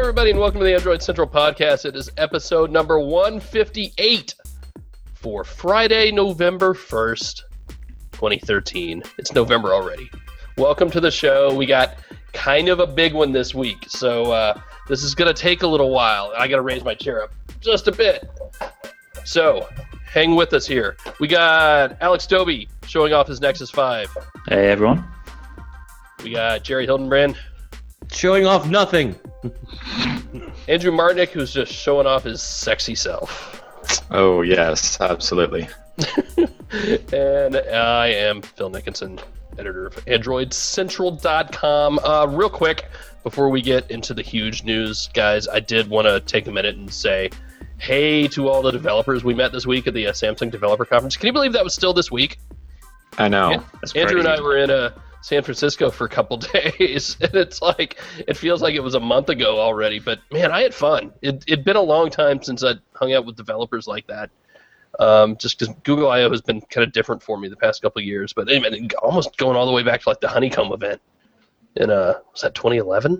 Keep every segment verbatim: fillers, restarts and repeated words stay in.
everybody, and welcome to the Android Central Podcast. It is episode number one fifty-eight for Friday, November first, twenty thirteen. It's November already. Welcome to the show. We got kind of a big one this week, so uh, this is going to take a little while. I got to raise my chair up just a bit. So, hang with us here. We got Alex Doby showing off his Nexus five. Hey, everyone. We got Jerry Hildenbrand showing off nothing. Andrew Martinick, who's just showing off his sexy self. Oh, yes, absolutely. And I am Phil Nickinson, editor of Android Central dot com. Uh, real quick, before we get into the huge news, guys, I did want to take a minute and say hey to all the developers we met this week at the uh, Samsung Developer Conference. Can you believe that was still this week? I know. And, Andrew and I were in a San Francisco for a couple days, and it's like, it feels like it was a month ago already, but man, I had fun. It, it'd been a long time since I'd hung out with developers like that, um, just because Google I O has been kind of different for me the past couple of years, but anyway, almost going all the way back to like the Honeycomb event in, uh, was that twenty eleven?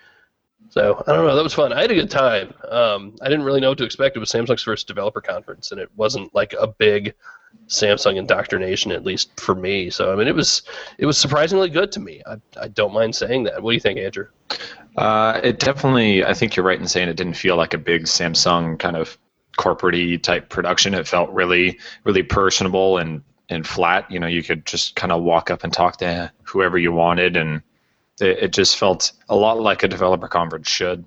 So, I don't know, that was fun. I had a good time. Um, I didn't really know what to expect. It was Samsung's first developer conference, and it wasn't like a big Samsung indoctrination, at least for me. So, I mean, it was it was surprisingly good to me. I, I don't mind saying that. What do you think, Andrew? Uh, it definitely, I think you're right in saying it didn't feel like a big Samsung kind of corporate-y type production. It felt really, really personable and, and flat. You know, you could just kind of walk up and talk to whoever you wanted, and it, it just felt a lot like a developer conference should.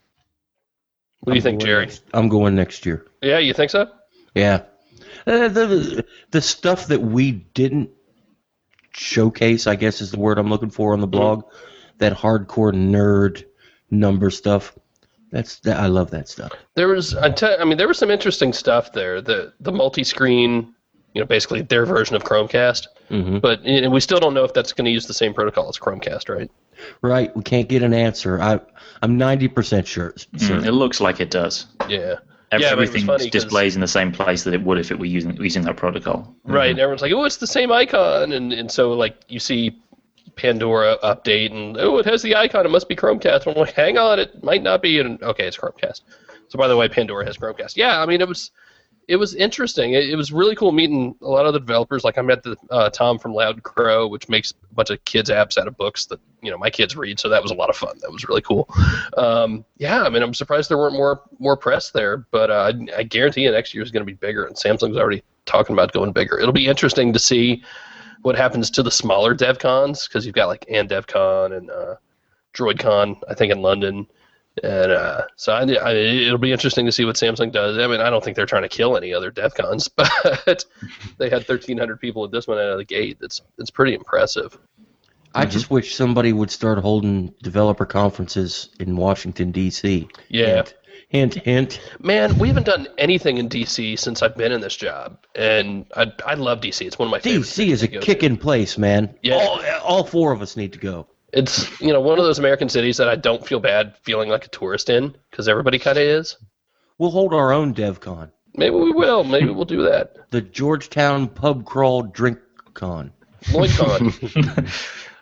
What do you I'm think, Jerry? Next, I'm going next year. Yeah, you think so? Yeah. Uh, the the stuff that we didn't showcase, I guess is the word I'm looking for on the blog, mm-hmm. that hardcore nerd number stuff. That's that, I love that stuff. There was, I, te- I mean, there was some interesting stuff there. The the multi-screen, you know, basically their version of Chromecast. Mm-hmm. But you know, we still don't know if that's going to use the same protocol as Chromecast, right? Right. We can't get an answer. I I'm ninety percent sure. Mm, it looks like it does. Yeah. Every, yeah, everything displays in the same place that it would if it were using using that protocol. Right, mm-hmm. and everyone's like, oh, it's the same icon, and and so like you see Pandora update, and oh, it has the icon, it must be Chromecast. And I'm like, hang on, it might not be, and okay, it's Chromecast. So by the way, Pandora has Chromecast. Yeah, I mean, it was it was interesting. It, it was really cool meeting a lot of the developers. Like I met the uh, Tom from Loud Crow, which makes a bunch of kids apps out of books that you know my kids read. So that was a lot of fun. That was really cool. Um, yeah, I mean, I'm surprised there weren't more more press there, but uh, I, I guarantee you next year is going to be bigger. And Samsung's already talking about going bigger. It'll be interesting to see what happens to the smaller DevCons because you've got like AndDevCon and uh, DroidCon, I think in London. And uh, so I, I, it'll be interesting to see what Samsung does. I mean, I don't think they're trying to kill any other DevCons, but they had thirteen hundred people at this one out of the gate. It's it's pretty impressive. I Mm-hmm. just wish somebody would start holding developer conferences in Washington, D C Yeah. Hint, hint, hint. Man, we haven't done anything in D C since I've been in this job, and I I love D C. It's one of my favorite. D C is a kicking place, man. Yeah. All, all four of us need to go. It's, you know, one of those American cities that I don't feel bad feeling like a tourist in, because everybody kind of is. We'll hold our own DevCon. Maybe we will. Maybe we'll do that. The Georgetown Pub Crawl Drink Con. LloydCon.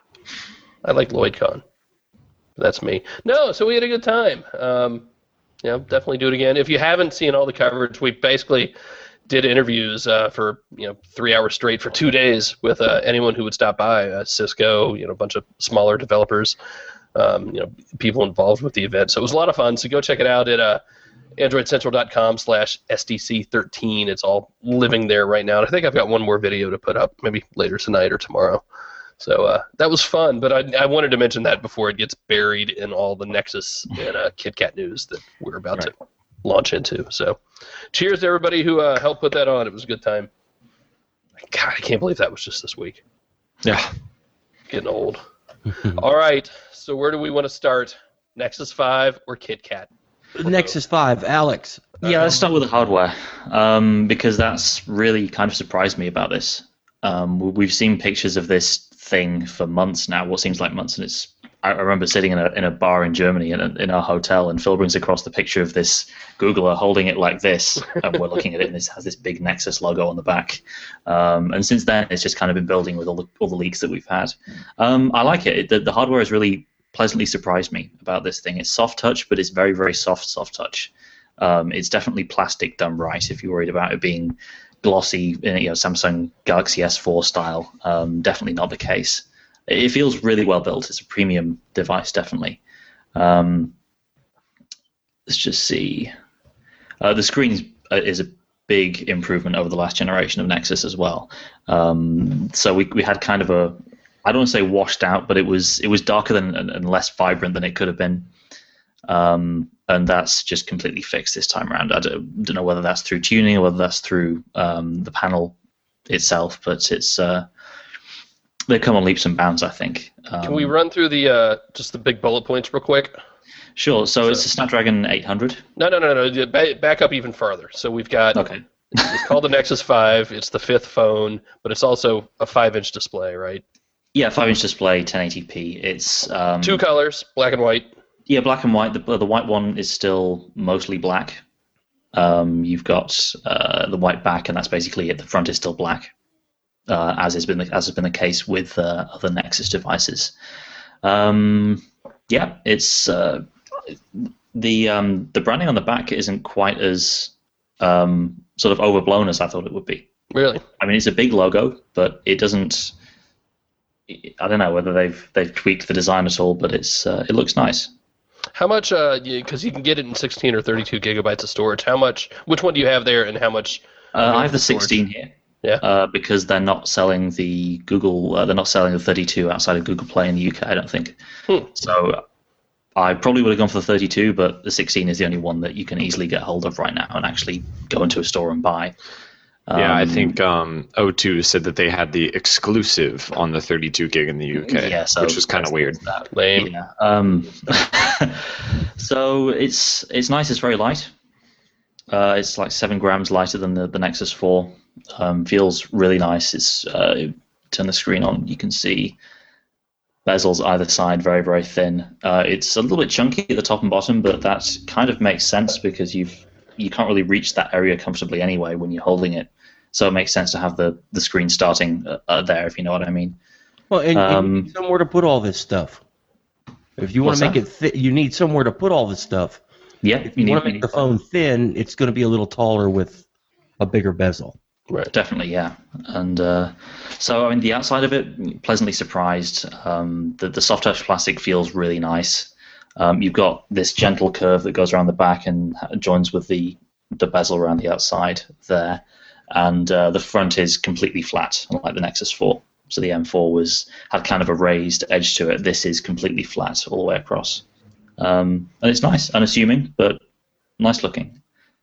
I like LloydCon. That's me. No, so we had a good time. Um, you know, definitely do it again. If you haven't seen all the coverage, we basically did interviews uh, for you know three hours straight for two days with uh, anyone who would stop by. Uh, Cisco, you know, a bunch of smaller developers, um, you know, people involved with the event. So it was a lot of fun. So go check it out at uh, Android Central dot com slash S D C thirteen. It's all living there right now. And I think I've got one more video to put up, maybe later tonight or tomorrow. So uh, that was fun, but I, I wanted to mention that before it gets buried in all the Nexus and uh, KitKat news that we're about right. to launch into. So cheers to everybody who uh, helped put that on. It was a good time. God, I can't believe that was just this week. Yeah. Getting old. All right, so where do we want to start? Nexus five or KitKat? Nexus five, Alex. Yeah, let's start with the hardware, um, because that's really kind of surprised me about this. Um, we've seen pictures of this thing for months now, what seems like months, and it's. I remember sitting in a in a bar in Germany in a, in our hotel, and Phil brings across the picture of this Googler holding it like this, and we're looking at it, and it has this big Nexus logo on the back. Um, and since then, it's just kind of been building with all the all the leaks that we've had. Um, I like it. it the, the hardware is really pleasantly surprised me about this thing. It's soft touch, but it's very, very soft, soft touch. Um, it's definitely plastic done right. If you're worried about it being glossy, you know, Samsung Galaxy S four style, um, definitely not the case. It feels really well built. It's a premium device, definitely. Um, let's just see. Uh, the screen is a big improvement over the last generation of Nexus as well. Um, so we we had kind of a, I don't want to say washed out, but it was it was darker than and less vibrant than it could have been. Um, and that's just completely fixed this time around. I don't, don't know whether that's through tuning or whether that's through um, the panel itself, but it's uh, they come on leaps and bounds, I think. Um, Can we run through the uh, just the big bullet points real quick? Sure. So, so it's a Snapdragon eight hundred. No, no, no, no. Back up even further. So we've got. Okay. It's called the Nexus five. It's the fifth phone, but it's also a five-inch display, right? Yeah, five-inch display, ten eighty p. It's um, two colors, black and white. Yeah, black and white. The the white one is still mostly black. Um, you've got uh, the white back, and that's basically it. The front is still black, uh, as has been the, as has been the case with uh, other Nexus devices. Um, yeah, it's uh, the um, the branding on the back isn't quite as um, sort of overblown as I thought it would be. Really? I mean, it's a big logo, but it doesn't. I don't know whether they've they've tweaked the design at all, but it's uh, it looks nice. How much? Because uh, you can get it in sixteen or thirty-two gigabytes of storage. How much? Which one do you have there, and how much? Uh, I have the sixteen here. Yeah. Uh, because they're not selling the Google. Uh, they're not selling the thirty-two outside of Google Play in the U K. I don't think. Hmm. So I probably would have gone for the thirty-two, but the sixteen is the only one that you can easily get hold of right now and actually go into a store and buy. Um, yeah, I think um, O two said that they had the exclusive on the thirty-two gig in the U K, yeah, so which was kind of weird. Lame. Yeah. Um, so it's it's nice. It's very light. Uh, it's like seven grams lighter than the, the Nexus four. Um, feels really nice. It's uh, turn the screen on, you can see bezels either side, very very thin. Uh, it's a little bit chunky at the top and bottom, but that kind of makes sense because you've you can't really reach that area comfortably anyway when you're holding it. So it makes sense to have the, the screen starting uh, there, if you know what I mean. Well, and, Um, and you need somewhere to put all this stuff. If you want What's to make that? it thick, you need somewhere to put all this stuff. Yeah, If you, need- want to you make the need- phone thin, it's going to be a little taller with a bigger bezel. Right. Definitely, yeah. And uh, so, I mean, the outside of it, pleasantly surprised. Um, the, the soft touch plastic feels really nice. Um, you've got this gentle curve that goes around the back and joins with the, the bezel around the outside there. And uh, the front is completely flat, like the Nexus four. So the M four was had kind of a raised edge to it. This is completely flat all the way across. Um, and it's nice, unassuming, but nice looking.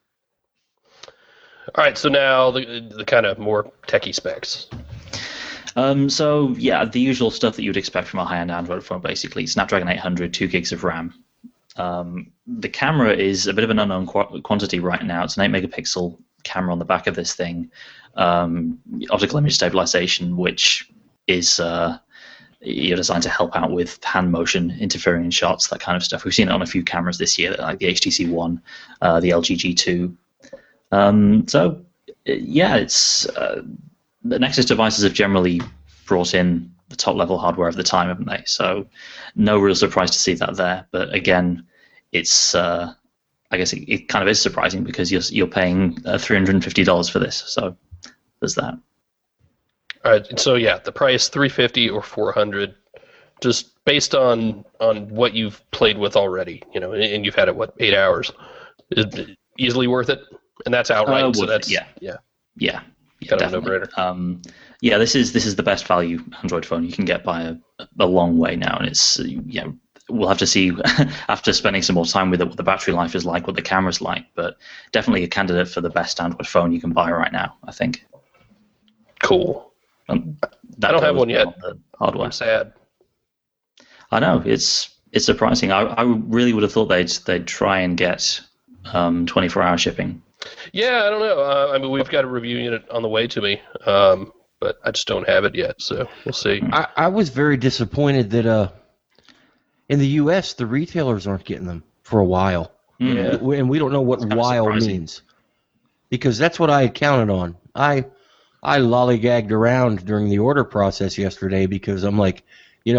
All right. So now the the kind of more techie specs. Um, so yeah, the usual stuff that you'd expect from a high-end Android phone, basically. Snapdragon eight hundred, two gigs of RAM. Um, the camera is a bit of an unknown qu- quantity right now. It's an eight megapixel camera on the back of this thing. Um, optical image stabilization, which is uh, you're designed to help out with hand motion, interfering in shots, that kind of stuff. We've seen it on a few cameras this year, like the H T C One, uh, the L G G two. Um, so yeah, it's uh, the Nexus devices have generally brought in the top level hardware of the time, haven't they? So no real surprise to see that there. But again, it's uh, I guess it, it kind of is surprising because you're you're paying uh, three hundred fifty dollars for this. So there's that. All right. So yeah, the price three fifty or four hundred, just based on on what you've played with already, you know, and, and you've had it what eight hours, is it easily worth it, and that's outright. Uh, so worth it, that's yeah. yeah. Yeah, yeah, Kind of a definitely. no-brainer. Um, yeah, this is this is the best value Android phone you can get by a, a long way now, and it's uh, yeah. We'll have to see after spending some more time with it what the battery life is like, what the camera's like, but definitely a candidate for the best Android phone you can buy right now, I think. Cool. Um, that I don't have goes one yet. beyond the hardware. I'm sad. I know it's it's surprising. I, I really would have thought they'd they'd try and get um, twenty-four hour shipping. Yeah, I don't know. Uh, I mean, we've got a review unit on the way to me, um, but I just don't have it yet. So we'll see. I, I was very disappointed that uh, in the U S the retailers aren't getting them for a while, Yeah. and we don't know what kinda while surprising. means, because that's what I had counted on. I I lollygagged around during the order process yesterday because I'm like, you know,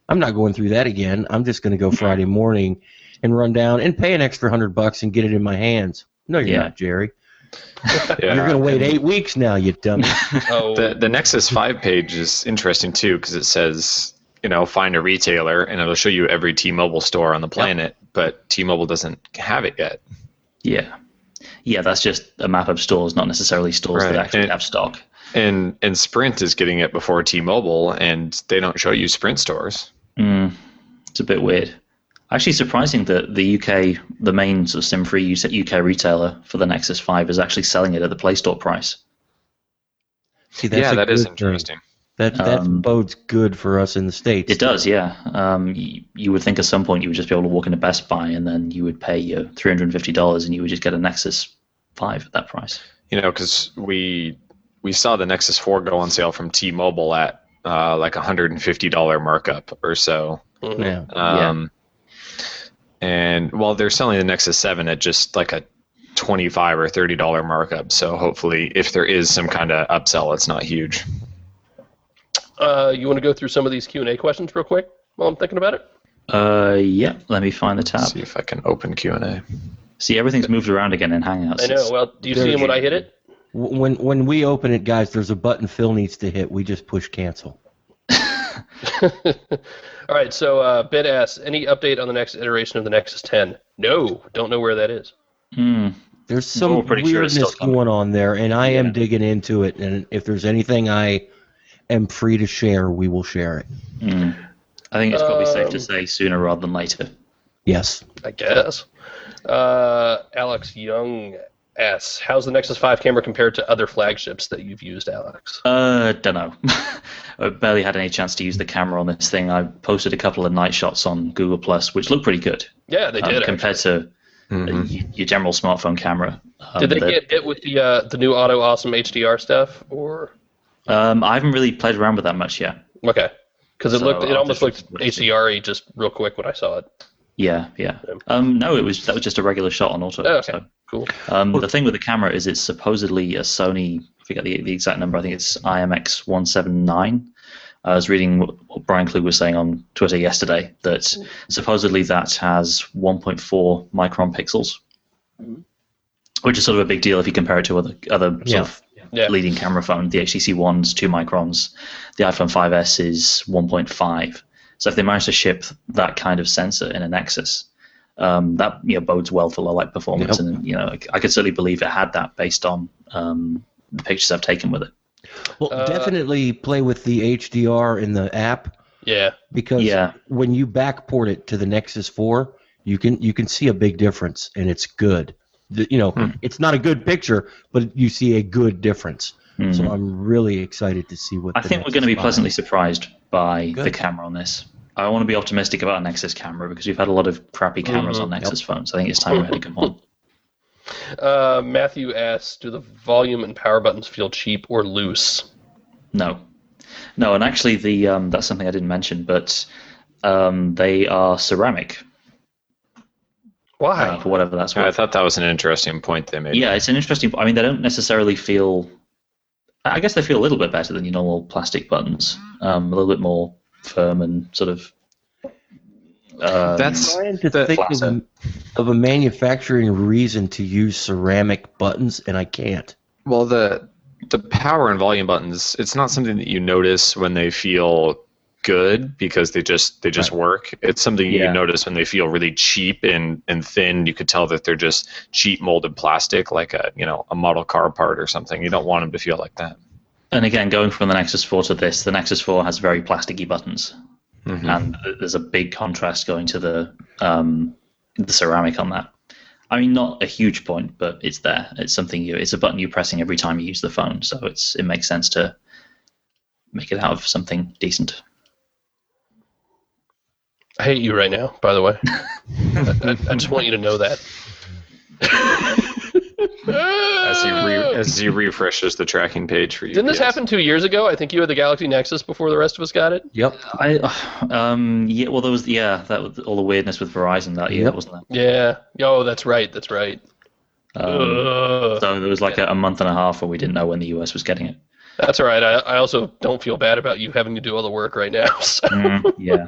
I'm not going through that again. I'm just going to go Friday morning and run down and pay an extra hundred bucks and get it in my hands. No, you're Yeah. not, Jerry. Yeah. You're going to wait eight weeks now, you dummy. Oh, The the Nexus five page is interesting too because it says, you know, find a retailer and it'll show you every T-Mobile store on the planet, but T-Mobile doesn't have it yet. Yeah. Yeah, that's just a map of stores, not necessarily stores that Right. actually And- have stock. And and Sprint is getting it before T-Mobile, and they don't show you Sprint stores. Mm, it's a bit weird. Actually, surprising that the U K, the main sort of SIM-free U K retailer for the Nexus five, is actually selling it at the Play Store price. See, that's yeah, a that is good interesting. thing. That that Um, bodes good for us in the States. It does, yeah. Um, you, you would think at some point you would just be able to walk into Best Buy and then you would pay your three hundred fifty dollars and you would just get a Nexus five at that price. You know, because we we saw the Nexus four go on sale from T-Mobile at uh, like a one hundred fifty dollars markup or so. mhm. Yeah. Um, And while they're selling the Nexus seven at just like a twenty-five or thirty dollars markup, so hopefully if there is some kind of upsell, it's not huge. Uh, you want to go through some of these Q and A questions real quick while I'm thinking about it? Uh, yeah, let me find the tab. See if I can open Q and A. See, everything's moved around again in Hangouts. I know. It's- Well, do you see them when I hit it? W- When when we open it, guys, there's a button Phil needs to hit. We just push cancel. All right. So uh, Ben asks, any update on the next iteration of the Nexus ten? No, don't know where that is. Hmm. There's some We're pretty sure it's weirdness still coming. going on there, and I am Yeah. digging into it. And if there's anything I am free to share, we will share it. Hmm. I think it's probably safe to Um, say sooner rather than later. Yes. I guess. Uh, Alex Young asks, how's the Nexus five camera compared to other flagships that you've used, Alex? Uh, don't know. I barely had any chance to use the camera on this thing. I posted a couple of night shots on Google Plus, which look pretty good Yeah, they um, did. compared to Mhm. uh, y- your general smartphone camera. Um, Did they the- get hit with the uh, the new Auto Awesome H D R stuff, or Um, I haven't really played around with that much yet. okay? Because it So looked, it I'll almost just- looked H D R-y just real quick when I saw it. Yeah, yeah. Yeah. Um, no, it was that was just a regular shot on auto. Oh, okay. So. Cool. Um, the thing with the camera is it's supposedly a Sony. I forget the, the exact number. I think it's I M X one seventy-nine. I was reading what, what Brian Klug was saying on Twitter yesterday that supposedly that has one point four micron pixels, which is sort of a big deal if you compare it to other other sort Yeah. of Yeah. leading camera phone. The H T C One's two microns. The iPhone five S is one point five. So if they manage to ship that kind of sensor in a Nexus, um, that you know bodes well for low light performance. Yep. And you know, I, I could certainly believe it had that based on um, the pictures I've taken with it. Well, Uh, definitely play with the H D R in the app Yeah. because Yeah. when you backport it to the Nexus four, you can you can see a big difference, and it's good. The, you know, Hmm. it's not a good picture, but you see a good difference. Mhm. So I'm really excited to see what. I the think we're Nexus going to be five- pleasantly surprised by Good. the camera on this. I want to be optimistic about a Nexus camera because we've had a lot of crappy cameras Mhm. on Nexus phones. I think it's time we had a good one. Uh, Matthew asks, do the volume and power buttons feel cheap or loose? No, no, and actually, the um, that's something I didn't mention, but um, they are ceramic Why? uh, for whatever that's I worth. thought that was an interesting point they made. Yeah, it's an interesting. I mean, they don't necessarily feel. I guess they feel a little bit better than your normal plastic buttons. Um, a little bit more firm and sort of. Um, That's trying to the- think of, Flatter. of a manufacturing reason to use ceramic buttons, and I can't. well the the power and volume buttons. It's not something that you notice when they feel good because they just they just Right. work. It's something Yeah. you notice when they feel really cheap and, and thin. You could tell that they're just cheap molded plastic, like a you know a model car part or something. You don't want them to feel like that. And again, going from the Nexus four to this, the Nexus four has very plasticky buttons, Mhm. and there's a big contrast going to the um, the ceramic on that. I mean, not a huge point, but it's there. It's something you. It's a button you're pressing every time you use the phone, so it's it makes sense to make it out of something decent. I hate you right now, by the way. I, I, I just want you to know that. As he re- as he refreshes the tracking page for you. Didn't this happen two years ago? I think you had the Galaxy Nexus before the rest of us got it. Yep. I um yeah. Well, there was yeah that was all the weirdness with Verizon that year, Yep. wasn't Yeah. Oh, that's right. That's right. there? Um, Ugh. so there was like a, a month and a half where we didn't know when the U S was getting it. That's all right. I, I also don't feel bad about you having to do all the work right now. So. Mm, yeah.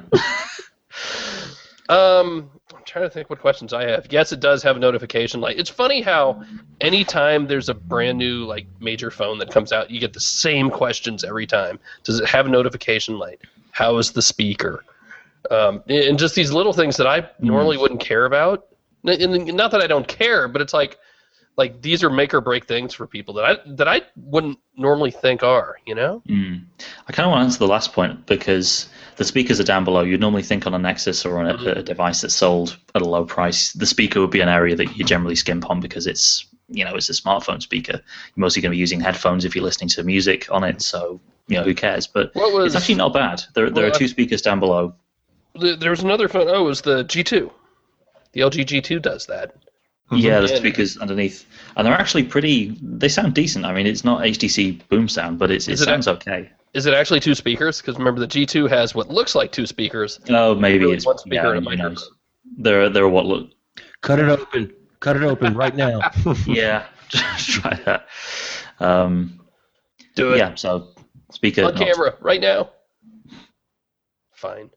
Um, I'm trying to think what questions I have. Yes, it does have a notification light. It's funny how anytime there's a brand new like major phone that comes out, you get the same questions every time. Does it have a notification light? How is the speaker? Um, and just these little things that I normally wouldn't care about. And not that I don't care, but it's like, like these are make or break things for people that I that I wouldn't normally think are. You know? Mm. I kind of want to answer the last point because the speakers are down below. You'd normally think on a Nexus or on a, a device that's sold at a low price, the speaker would be an area that you generally skimp on because it's, you know, it's a smartphone speaker. You're mostly going to be using headphones if you're listening to music on it, so, you know, who cares? But What was- it's actually not bad. There, there Well, are two speakers down below. The- There was another phone. Oh, it was the G two. The L G G two does that. Yeah, the And- speakers underneath. And they're actually pretty, they sound decent. I mean, it's not H T C boom sound, but it's, it Is it sounds okay. Is it actually two speakers? Because remember, the G two has what looks like two speakers. Oh, maybe Really it's one speaker yeah, and a who knows. microphone. They're, they're what look, Cut it open. Cut it open right now. yeah, just try that. Um, Do it yeah, so speaker. on not- camera right now. Fine.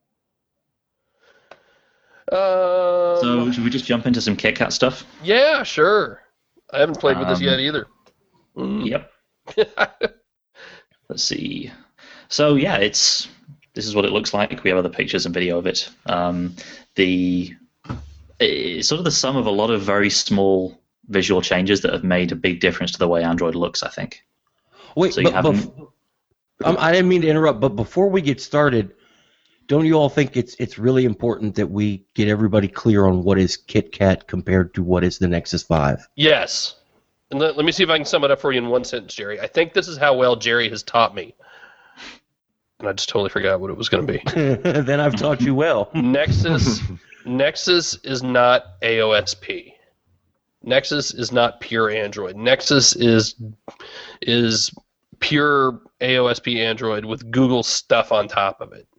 Um, So should we just jump into some KitKat stuff? yeah, sure. I haven't played with this Um, yet either. Mm. Yep. Let's see. So yeah, it's this is what it looks like. We have other pictures and video of it. Um, the it's sort of the sum of a lot of very small visual changes that have made a big difference to the way Android looks, I think. Wait, So you but, haven't- bef- um, I didn't mean to interrupt, but before we get started, don't you all think it's it's really important that we get everybody clear on what is KitKat compared to what is the Nexus five? Yes. And let, let me see if I can sum it up for you in one sentence, Jerry. I think this is how well Jerry has taught me. And I just totally forgot what it was going to be. Then I've taught you well. Nexus Nexus is not A O S P. Nexus is not pure Android. Nexus is is pure A O S P Android with Google stuff on top of it.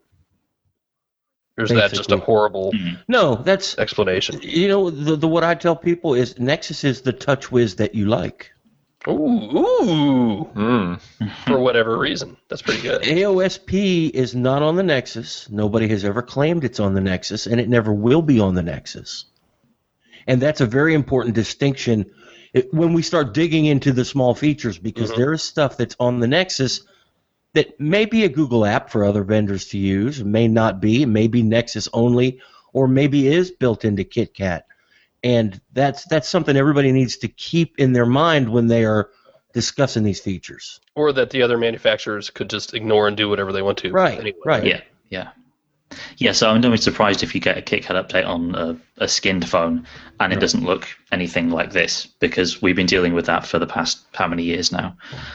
Or is that just a Basically. horrible No, that's explanation? you know the, the what I tell people is Nexus is the TouchWiz that you like. Ooh, ooh, Mm. for whatever reason. That's pretty good. A O S P is not on the Nexus. Nobody has ever claimed it's on the Nexus, and it never will be on the Nexus. And that's a very important distinction it- when we start digging into the small features, because Mhm. there is stuff that's on the Nexus that may be a Google app for other vendors to use, may not be, it may be Nexus only, or maybe is built into KitKat. And that's that's something everybody needs to keep in their mind when they are discussing these features. Or that the other manufacturers could just ignore and do whatever they want to. Right, anyway. right. Yeah, yeah. Yeah, so I'm not surprised if you get a KitKat update on a, a skinned phone and it doesn't look anything like this, because we've been dealing with that for the past how many years now.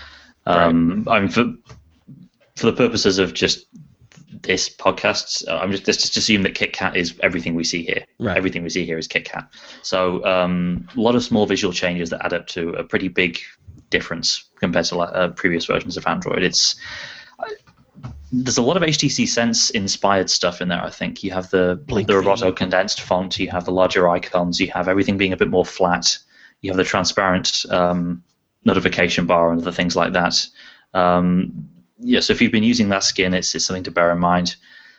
Um, I mean, for, for the purposes of just this podcast, I'm just let's just assume that KitKat is everything we see here. Right. Everything we see here is KitKat. So um, a lot of small visual changes that add up to a pretty big difference compared to uh, previous versions of Android. It's there's a lot of H T C Sense inspired stuff in there. I think you have the Blink the Roboto feed. condensed font, you have the larger icons, you have everything being a bit more flat, you have the transparent um, notification bar and other things like that. Um, yeah, so if you've been using that skin, it's, it's something to bear in mind.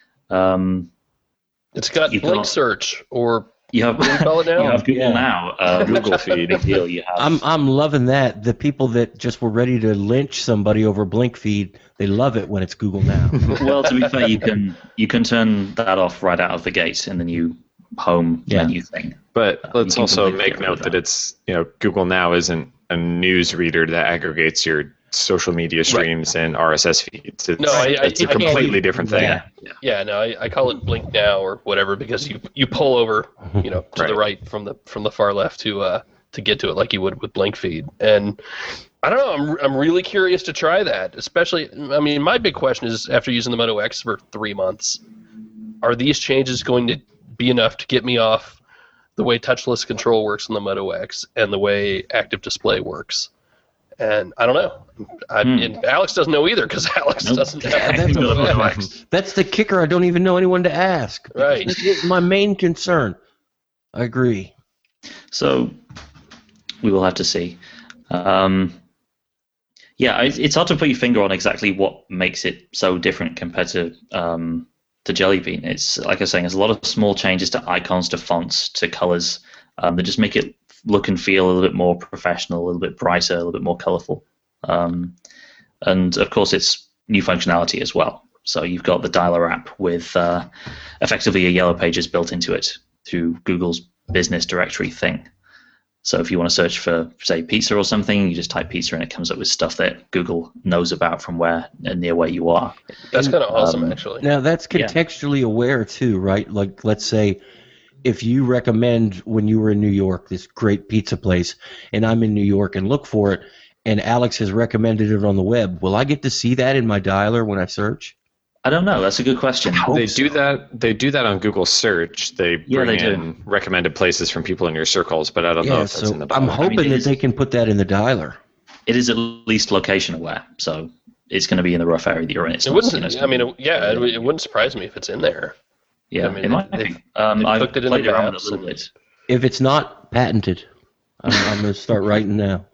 Um, It's got You've Blink got- search, or you have what do you call it now? you have Google Yeah. Now, uh, Google feed. big deal. You have I'm I'm loving that. The people that just were ready to lynch somebody over Blink feed, they love it when it's Google Now. well, to be fair, you can you can turn that off right out of the gate in the new home Yeah. menu thing. But let's can also completely make get rid note of that that. it's, you know, Google Now isn't a news reader that aggregates your social media streams and R S S feeds. It's, No, I- I- it's a I can't completely do- different thing. Yeah. Yeah, no, I, I call it Blink Now or whatever because you you pull over, you know, to the right from the from the far left to uh to get to it like you would with Blink Feed. And I don't know, I'm I'm really curious to try that. Especially, I mean, my big question is after using the Moto X for three months, are these changes going to be enough to get me off the way touchless control works on the Moto X and the way active display works? And I don't know. I, Hmm. and Alex doesn't know either because Alex Nope. doesn't have That's, a Moto X. that's the kicker. I don't even know anyone to ask. because Right. This is my main concern. I agree. So we will have to see. Um, Yeah, it's, it's hard to put your finger on exactly what makes it so different compared to um, to Jelly Bean. It's like I was saying, there's a lot of small changes to icons, to fonts, to colors um, that just make it look and feel a little bit more professional, a little bit brighter, a little bit more colorful. Um, and of course, it's new functionality as well. So you've got the Dialer app with uh, effectively a Yellow Pages built into it through Google's business directory thing. So if you want to search for, say, pizza or something, you just type pizza and it comes up with stuff that Google knows about from where near where you are. That's kind of awesome, um, actually. Now, that's contextually yeah. aware, too, right? Like, let's say if you recommend when you were in New York this great pizza place, and I'm in New York and look for it, and Alex has recommended it on the web, will I get to see that in my dialer when I search? I don't know. That's a good question. They so. do that. They do that on Google Search. They Yeah, bring they in do. recommended places from people in your circles, but I don't Yeah, know if that's so in the I'm dialer. hoping I mean, it that is- they can put that in the dialer. It is at least location aware, so it's going to be in the rough area that you're in. It's It not, wouldn't. you know, it's I mean, gonna it, yeah, it, it wouldn't surprise me if it's in there. yeah, I mean, it might they've- be. Um, they've I've cooked it in played the around with apps it a little and- bit. If it's not patented, I'm, I'm going to start writing now.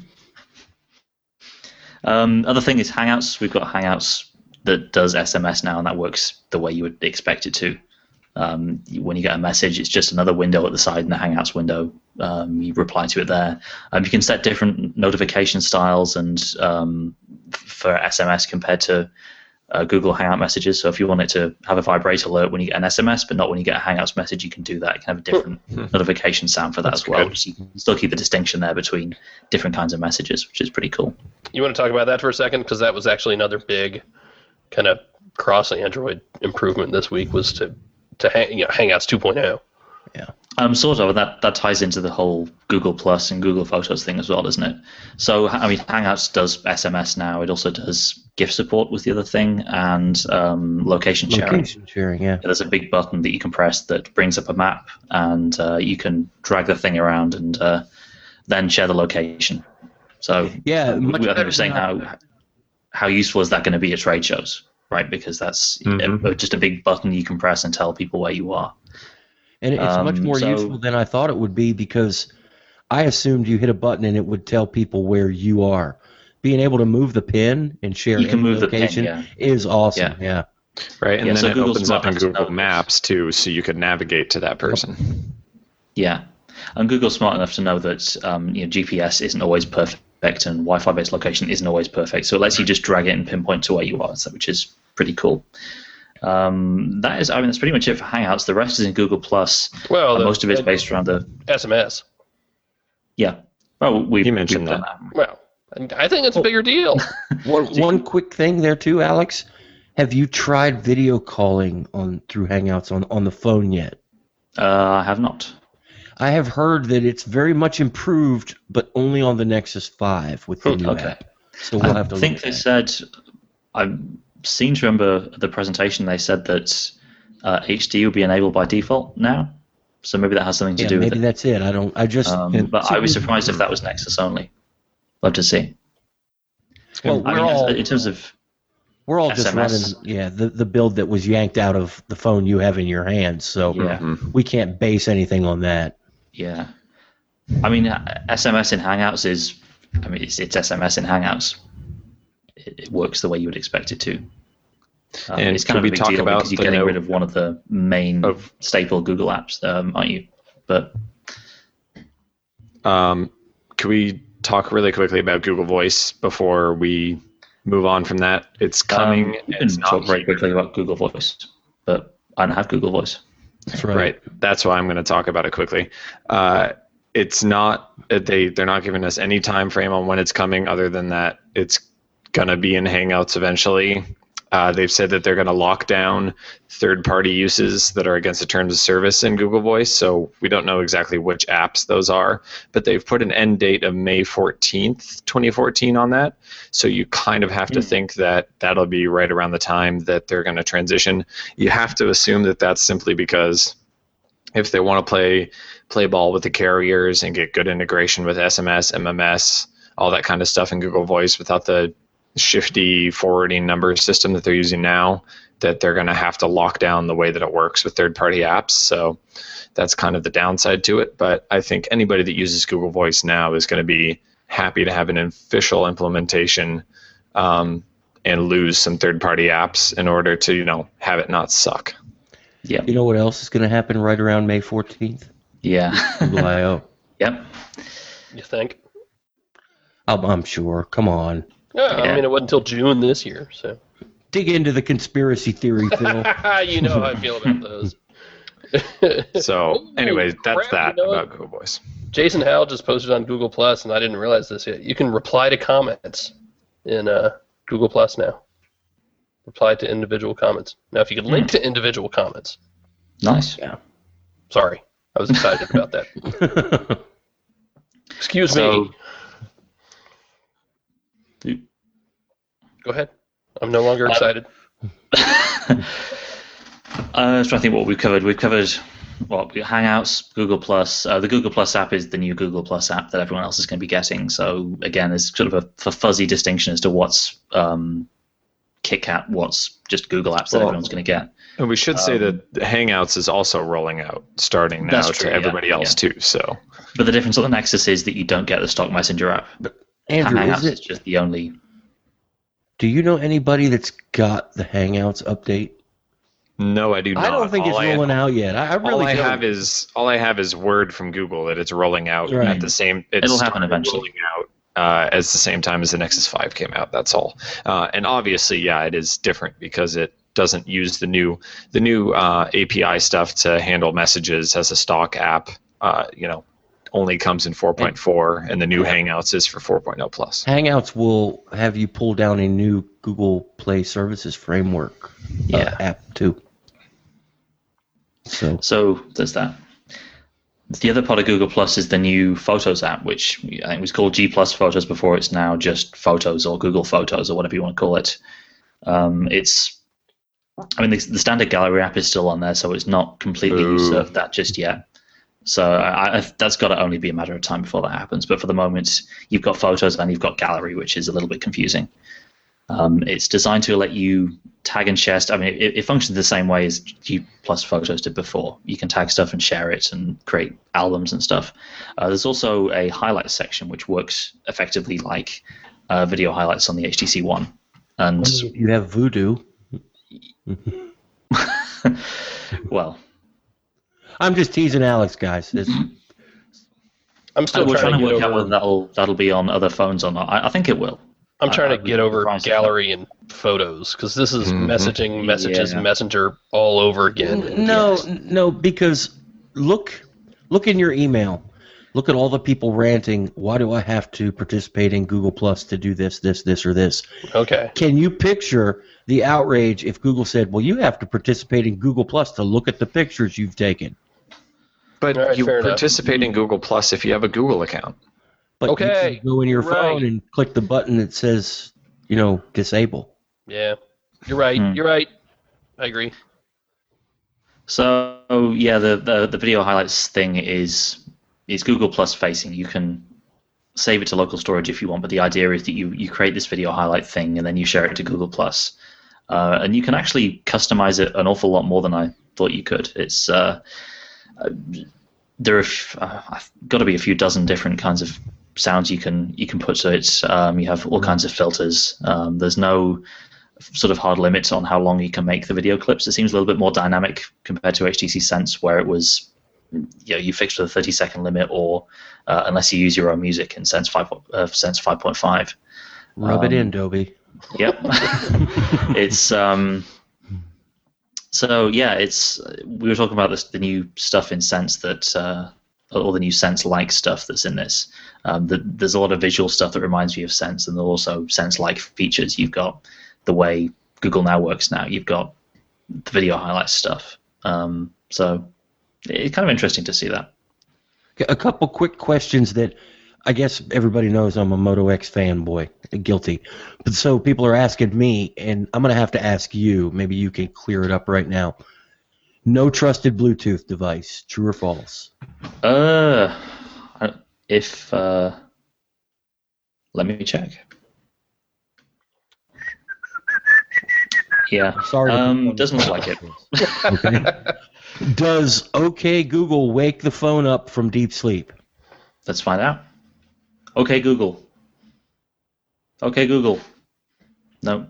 Um, other thing is Hangouts. We've got Hangouts that does S M S now, and that works the way you would expect it to. Um, when you get a message, it's just another window at the side in the Hangouts window. Um, you reply to it there. Um, you can set different notification styles and um, f- for S M S compared to uh, Google Hangout messages. So if you want it to have a vibrate alert when you get an S M S, but not when you get a Hangouts message, you can do that. You can have a different notification sound for that That's as well. good. So you can still keep the distinction there between different kinds of messages, which is pretty cool. You want to talk about that for a second? Because that was actually another big kind of cross Android improvement this week was to, to hang, you know, Hangouts two point oh. Um, sort of. That that ties into the whole Google Plus and Google Photos thing as well, doesn't it? So, I mean, Hangouts does S M S now. It also does GIF support was the other thing, and um, location sharing. Location sharing, yeah. There's a big button that you can press that brings up a map, and uh, you can drag the thing around and uh, then share the location. So, Yeah, we, much I think better we're saying than how how useful is that going to be at trade shows, right? Because that's Mhm. uh, just a big button you can press and tell people where you are. And it's much Um, more so- useful than I thought it would be because I assumed you hit a button and it would tell people where you are. Being able to move the pin and share You can any move the pin, location yeah. is awesome. Yeah. Right, and Yeah, then so it Google opens up in Smart Maps Google knows. Maps too, so you could navigate to that person. Yeah, and Google's smart enough to know that um, you know, G P S isn't always perfect and Wi-Fi based location isn't always perfect, so it lets you just drag it and pinpoint to where you are, so, which is pretty cool. Um, that is, I mean, that's pretty much it for Hangouts. The rest is in Google Plus. Well, and the- most of it's the- based around the S M S. yeah. Well, we You mentioned we've done that. Well, I think it's a bigger deal. One, one quick thing there too, Alex. Have you tried video calling on through Hangouts on, on the phone yet? Uh, I have not. I have heard that it's very much improved, but only on the Nexus five with the Hmm, new okay. app. So we'll I have to think look they at it. said. I seem to remember the presentation. They said that uh, H D will be enabled by default now. So maybe that has something to Yeah, do with maybe it. that's it. I don't. I just. Um, but I was surprised if that was Nexus only. Love to see. Well, I we're mean, all in terms of we're all just S M S. running. Yeah, the the build that was yanked out of the phone you have in your hands. So Yeah. Mhm. we can't base anything on that. yeah, I mean, uh, S M S in Hangouts is, I mean, it's, it's S M S in Hangouts. It, it works the way you would expect it to. Um, And it's kind could of a we big talk deal about because you're the getting note rid of one of the main of- staple Google apps, um, aren't you? But Um, could we talk really quickly about Google Voice before we move on from that? It's coming. Um, we it's can not talk very quickly about Google Voice, but I don't have Google Voice. That's right. That's why I'm going to talk about it quickly. Uh, it's not they they're not giving us any time frame on when it's coming, other than that it's going to be in Hangouts eventually. Uh, they've said that they're going to lock down third-party uses that are against the terms of service in Google Voice. So we don't know exactly which apps those are, but they've put an end date of May fourteenth, twenty fourteen on that. So you kind of have to Hmm. think that that'll be right around the time that they're going to transition. You have to assume that that's simply because if they want to play play ball with the carriers and get good integration with S M S, M M S, all that kind of stuff in Google Voice without the shifty forwarding number system that they're using now, that they're going to have to lock down the way that it works with third-party apps. So that's kind of the downside to it. But I think anybody that uses Google Voice now is going to be happy to have an official implementation um, and lose some third-party apps in order to, you know, have it not suck. Yeah. You know what else is going to happen right around May fourteenth? Yeah. Google I O. Yep. You think? I'm, I'm sure. Come on. Yeah, Yeah. I mean, it wasn't until June this year, so. Dig into the conspiracy theory, Phil. You know how I feel about those. So, anyways, that's crap, that you know? about Google Voice. Jason Howell just posted on Google Plus, and I didn't realize this yet. You can reply to comments in uh, Google Plus now. Reply to individual comments. Now, if you could link to individual comments. Nice. Yeah. Sorry, I was excited about that. Excuse So- me. Go ahead. I'm no longer excited. Uh, I'm trying to think what we've covered. We've covered what Hangouts, Google Plus. Uh, the Google Plus app is the new Google Plus app that everyone else is going to be getting. So again, there's sort of a, a fuzzy distinction as to what's um, KitKat, what's just Google apps that Well, everyone's going to get. And we should say that Hangouts is also rolling out starting now That's to true, yeah, everybody else yeah. too. So But the difference on the Nexus is that you don't get the stock Messenger app. Andrew, Hangouts is is it? just the only. Do you know anybody that's got the Hangouts update? no, I do not. I don't think all it's I, rolling out yet. I, I really all I don't. have is all I have is word from Google that it's rolling out Right. at the same. It's It'll happen started eventually. Rolling out uh, as the same time as the Nexus five came out. That's all. Uh, and obviously, yeah, it is different because it doesn't use the new the new uh, A P I stuff to handle messages as a stock app. Uh, you know, only comes in four point four, and the new Hangouts is for four point oh plus. Hangouts will have you pull down a new Google Play Services framework uh, Yeah. app too. So So there's that. The other part of Google Plus is the new Photos app, which I think was called G Plus Photos before. It's now just Photos or Google Photos or whatever you want to call it. Um, it's, I mean, the, the standard gallery app is still on there, so it's not completely Ooh. usurped that just yet. So I, I, that's got to only be a matter of time before that happens. But for the moment, you've got Photos and you've got Gallery, which is a little bit confusing. Um, it's designed to let you tag and share stuff. I mean, it, it functions the same way as G Plus Photos did before. You can tag stuff and share it and create albums and stuff. Uh, there's also a highlights section, which works effectively like uh, video highlights on the H T C One. And you have Voodoo. well, I'm just teasing Alex, guys. It's, I'm still we're trying, trying to to work get out over. whether that'll that'll be on other phones or not. I, I think it will. I'm trying I- to I get would over promise it. gallery and photos because this is Mhm. messaging, messages, Yeah. messenger all over again. And no, yes. no, because look, look in your email. Look at all the people ranting. Why do I have to participate in Google Plus to do this, this, this, or this? Okay. Can you picture the outrage if Google said, "Well, you have to participate in Google Plus to look at the pictures you've taken"? But All right, you fair enough. participate in Google Plus if you have a Google account. But Okay, you can go in your right. phone and click the button that says, you know, disable. Yeah. You're right. Hmm. You're right. I agree. So yeah, the, the the video highlights thing is is Google Plus facing. You can save it to local storage if you want, but the idea is that you, you create this video highlight thing and then you share it to Google Plus, uh, and you can actually customize it an awful lot more than I thought you could. It's uh, uh, there are f- uh, I've got to be a few dozen different kinds of sounds you can you can put to it. Um, you have all kinds of filters. Um, there's no sort of hard limits on how long you can make the video clips. It seems a little bit more dynamic compared to H T C Sense, where it was, you know, you fixed with a thirty second limit, or uh, unless you use your own music in Sense five, uh, Sense five point five. Rub it Um, in, Dobie. Yep. It's um. So yeah, it's we were talking about this the new stuff in Sense that uh, all the new Sense-like stuff that's in this. Um, the, there's a lot of visual stuff that reminds me of Sense, and there's also Sense-like features. You've got the way Google Now works now. You've got the video highlights stuff. Um, so it's kind of interesting to see that. A couple quick questions that I guess everybody knows I'm a Moto X fanboy. Guilty. But so people are asking me, and I'm going to have to ask you. Maybe you can clear it up right now. No trusted Bluetooth device. True or false? Uh, if uh, let me check. Yeah. Sorry. to Um, put doesn't you on look like the spot. Okay. Does OK Google wake the phone up from deep sleep? Let's find out. Okay, Google. Okay, Google. No.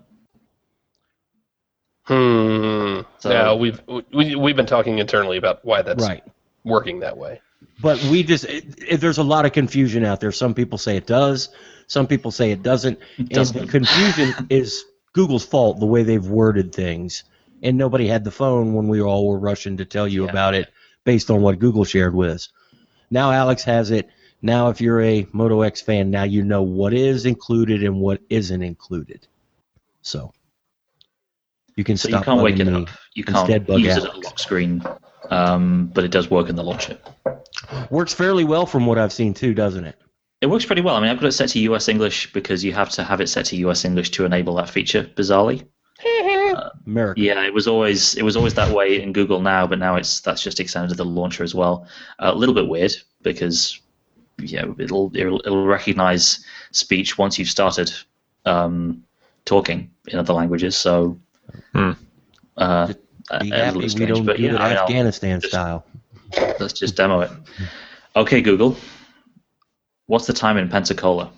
Hmm. So- Now we've we, we've been talking internally about why that's Right. working that way. But we just, it, it, there's a lot of confusion out there. Some people say it does. Some people say it doesn't. And doesn't. the confusion is Google's fault, the way they've worded things. And nobody had the phone when we all were rushing to tell you Yeah. about it based on what Google shared with us. Now Alex has it. Now if you're a Moto X fan, now you know what is included and what isn't included. So you can So stop you can't wake bugging it me. up. You can't Instead, bug use it Alex. at lock screen, um, but it does work in the launcher. Works fairly well from what I've seen too, doesn't it? It works pretty well. I mean, I've got it set to U S English because you have to have it set to U S English to enable that feature, bizarrely. America. Yeah, it was always it was always that way in Google Now, but now it's that's just extended to the launcher as well. Uh, a little bit weird because yeah, it'll it'll, it'll recognize speech once you've started um, talking in other languages. So Hmm. uh, Be a- a happy little we strange, don't but do yeah, it I mean, I'll- Afghanistan just- style. let's just demo it. Okay, Google, what's the time in Pensacola?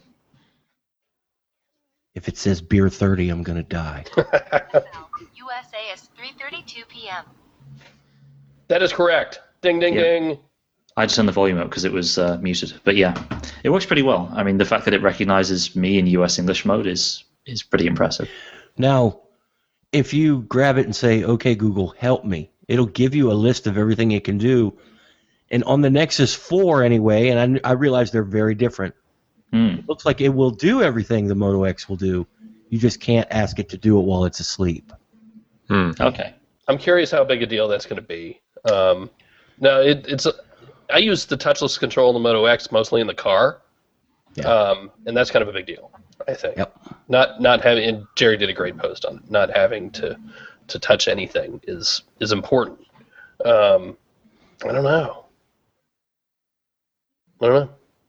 If it says beer thirty, I'm gonna die. U S A is three thirty-two p.m. That is correct. Ding, ding, Yeah. ding. I just turned the volume up because it was uh, muted. But yeah, it works pretty well. I mean, the fact that it recognizes me in U S English mode is is pretty impressive. Now, if you grab it and say, "Okay, Google, help me," it'll give you a list of everything it can do. And on the Nexus four, anyway, and I, I realize they're very different. Hmm. It looks like it will do everything the Moto X will do. You just can't ask it to do it while it's asleep. Hmm. Okay. I'm curious how big a deal that's going to be. Um, no, it, it's. A, I use the touchless control in the Moto X mostly in the car, Yeah. um, and that's kind of a big deal, I think. Yep. Not not having. And Jerry did a great post on it. Not having to to touch anything is is important. Um, I don't know. I don't know.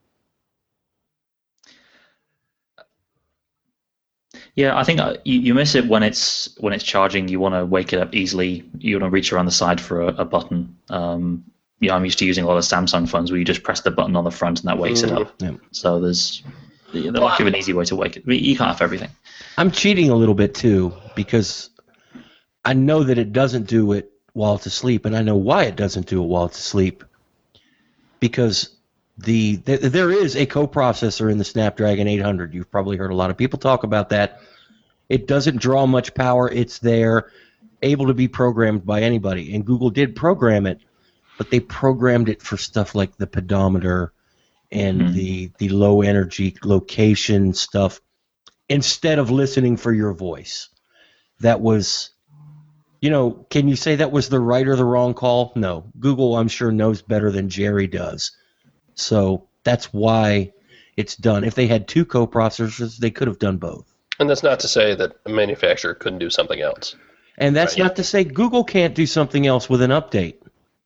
Yeah, I think uh, you, you miss it when it's when it's charging. You want to wake it up easily. You want to reach around the side for a, a button. Um, yeah, I'm used to using a lot of Samsung phones where you just press the button on the front and that wakes it up. Yeah. So there's the, the lack of an easy way to wake it. You can't have everything. I'm cheating a little bit too because I know that it doesn't do it while it's asleep, and I know why it doesn't do it while it's asleep. Because the th- there is a coprocessor in the Snapdragon eight hundred. You've probably heard a lot of people talk about that. It doesn't draw much power. It's there, able to be programmed by anybody. And Google did program it, but they programmed it for stuff like the pedometer and Mhm. the the low energy location stuff instead of listening for your voice. That was, you know, can you say that was the right or the wrong call? No. Google, I'm sure, knows better than Jerry does. So that's why it's done. If they had two coprocessors, they could have done both. And that's not to say that a manufacturer couldn't do something else. And that's Right. not to say Google can't do something else with an update.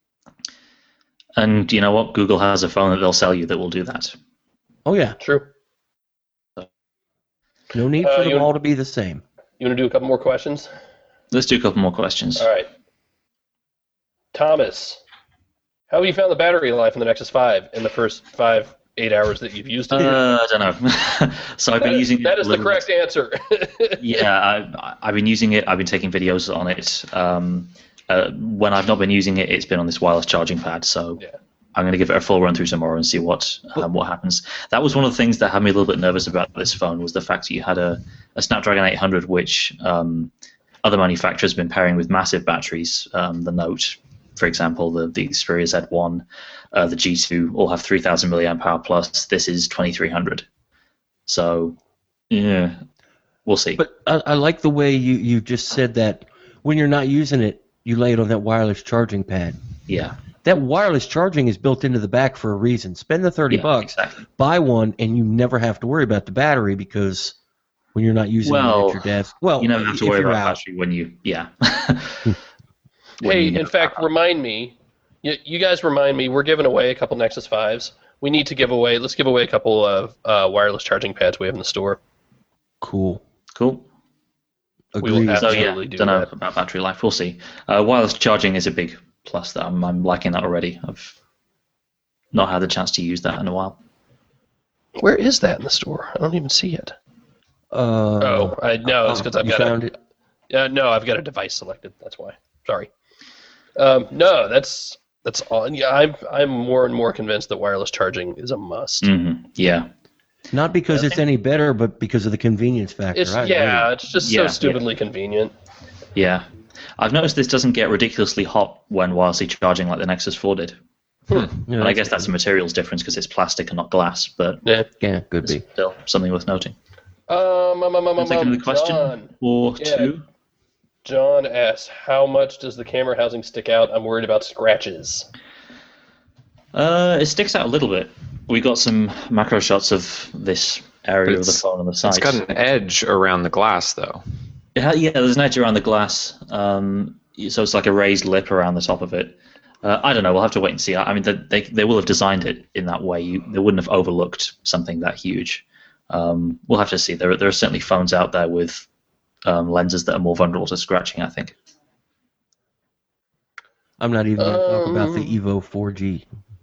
And you know what? Google has a phone that they'll sell you that will do that. Oh, yeah. True. No need Uh, for them you- all to be the same. You want to do a couple more questions? Let's do a couple more questions. All right. Thomas, how have you found the battery life in the Nexus five in the first five, eight hours that you've used it? Uh, I don't know. So I've been That- using it that is a the little correct answer. Yeah, I, I've been using it. I've been taking videos on it. Um, uh, when I've not been using it, it's been on this wireless charging pad. So Yeah. I'm going to give it a full run through tomorrow and see what um, what happens. That was one of the things that had me a little bit nervous about this phone was the fact that you had a, a Snapdragon eight hundred, which um, other manufacturers have been pairing with massive batteries. Um, the Note, for example, the, the Xperia Z one, uh, the G two all have three thousand milliamp hour plus. This is twenty-three hundred. So, yeah, we'll see. But I, I like the way you, you just said that when you're not using it, you lay it on that wireless charging pad. yeah. That wireless charging is built into the back for a reason. Spend the thirty Yeah, bucks, exactly. buy one, and you never have to worry about the battery because when you're not using Well, it at your desk, well, You never have to if worry you're about out. battery when you, yeah. When Hey, you in never fact, have- remind me. You, you guys remind me. We're giving away a couple Nexus fives. We need to give away. Let's give away a couple of uh, wireless charging pads we have in the store. Cool. cool. We will Agreed. have- So yeah, Absolutely do don't know that. about battery life. We'll see. Uh, wireless charging is a big plus. That I'm, I'm liking that already. I've not had the chance to use that in a while. Where is that in the store? I don't even see it. Uh, oh, I no, it's because I've you got found a, it? Uh, no, I've got a device selected. That's why. Sorry. Um, no, that's that's all. Yeah, I'm I'm more and more convinced that wireless charging is a must. Mm-hmm. Yeah. Not because Yeah, I it's think- any better, but because of the convenience factor. It's I yeah, agree. it's just Yeah, so yeah. stupidly convenient. Yeah. I've noticed this doesn't get ridiculously hot when wirelessly charging like the Nexus four did. Yeah, And I guess that's a materials difference because it's plastic and not glass, but Yeah. yeah, could be. still something worth noting. Um, um, um, um, um, Taking the question John, or Yeah. two. John asks, how much does the camera housing stick out? I'm worried about scratches. Uh, it sticks out a little bit. We got some macro shots of this area But of the it's- phone on the side. It's got an edge around the glass, though. It ha- yeah, there's an edge around the glass, um, so it's like a raised lip around the top of it. Uh, I don't know. We'll have to wait and see. I I mean, they, they they will have designed it in that way. You, they wouldn't have overlooked something that huge. Um, we'll have to see. There, are- there are certainly phones out there with um, lenses that are more vulnerable to scratching, I think. I'm not even going to talk about the Um, Evo four G.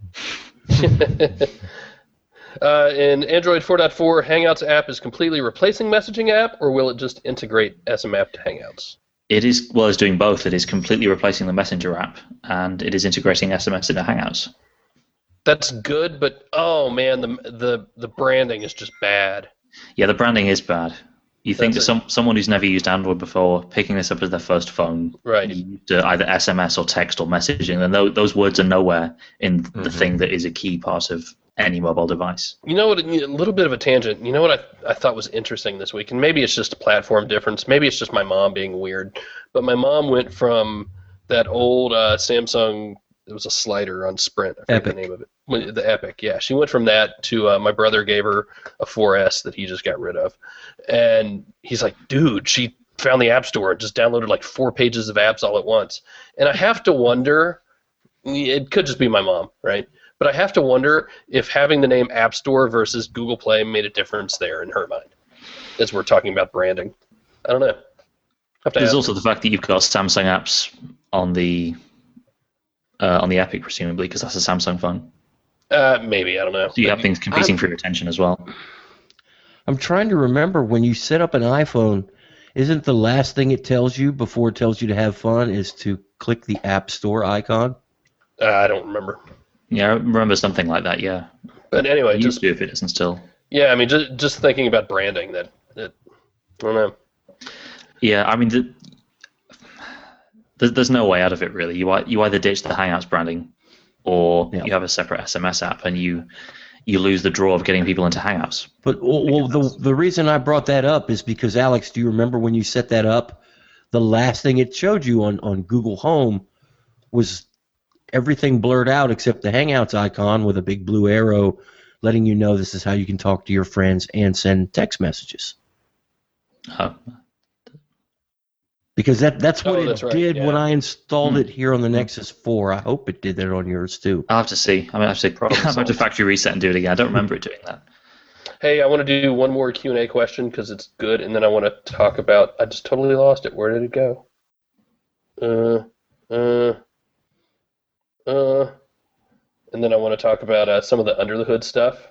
uh, in Android four point four, Hangouts app is completely replacing messaging app, or will it just integrate S M app to Hangouts? It is, well, it's doing both. It is completely replacing the Messenger app, and it is integrating S M S into Hangouts. That's good, but oh man, the the the branding is just bad. Yeah, the branding is bad. You think that That's some someone who's never used Android before, picking this up as their first phone, Right. used uh, either S M S or text or messaging, then those, those words are nowhere in the Mhm. thing that is a key part of any mobile device. You know what? A little bit of a tangent. You know what I I thought was interesting this week, and maybe it's just a platform difference. Maybe it's just my mom being weird. But my mom went from that old uh, Samsung. It was a slider on Sprint. I forget Epic. the name of it. Well, The Epic. Yeah, she went from that to uh, my brother gave her a four S that he just got rid of, and he's like, dude, she found the App Store and just downloaded like four pages of apps all at once. And I have to wonder. It could just be my mom, right? But I have to wonder if having the name App Store versus Google Play made a difference there in her mind, as we're talking about branding. I don't know. Have to There's ask also the fact that you've got Samsung apps on the uh, on the Epic, presumably, because that's a Samsung phone. her. Uh, maybe, I don't know. So you have things competing I'm- for your attention as well. I'm trying to remember when you set up an iPhone, isn't the last thing it tells you before it tells you to have fun is to click the App Store icon? Uh, I don't remember. Yeah, I remember something like that. Yeah, But anyway, it used just to if it isn't still. yeah, I mean, just just thinking about branding, that, that I don't know. Yeah, I mean, the, there's, there's no way out of it, really. You ei- you either ditch the Hangouts branding, or Yeah. you have a separate S M S app, and you you lose the draw of getting people into Hangouts. But well, well, the the reason I brought that up is because Alex, do you remember when you set that up? The last thing it showed you on, on Google Home was everything blurred out except the Hangouts icon with a big blue arrow, letting you know this is how you can talk to your friends and send text messages. Uh, Because that that's what Oh, it that's right, did when yeah. I installed Hmm. it here on the Nexus four. I hope it did that on yours too. I'll have to see. I mean, I have to, Problem I have to solved. factory reset and do it again. I don't remember it doing that. Hey, I want to do one more Q and A question because it's good, and then I want to talk about. I just totally lost it. Where did it go? Uh, uh, uh, and then I want to talk about uh, some of the under the hood stuff.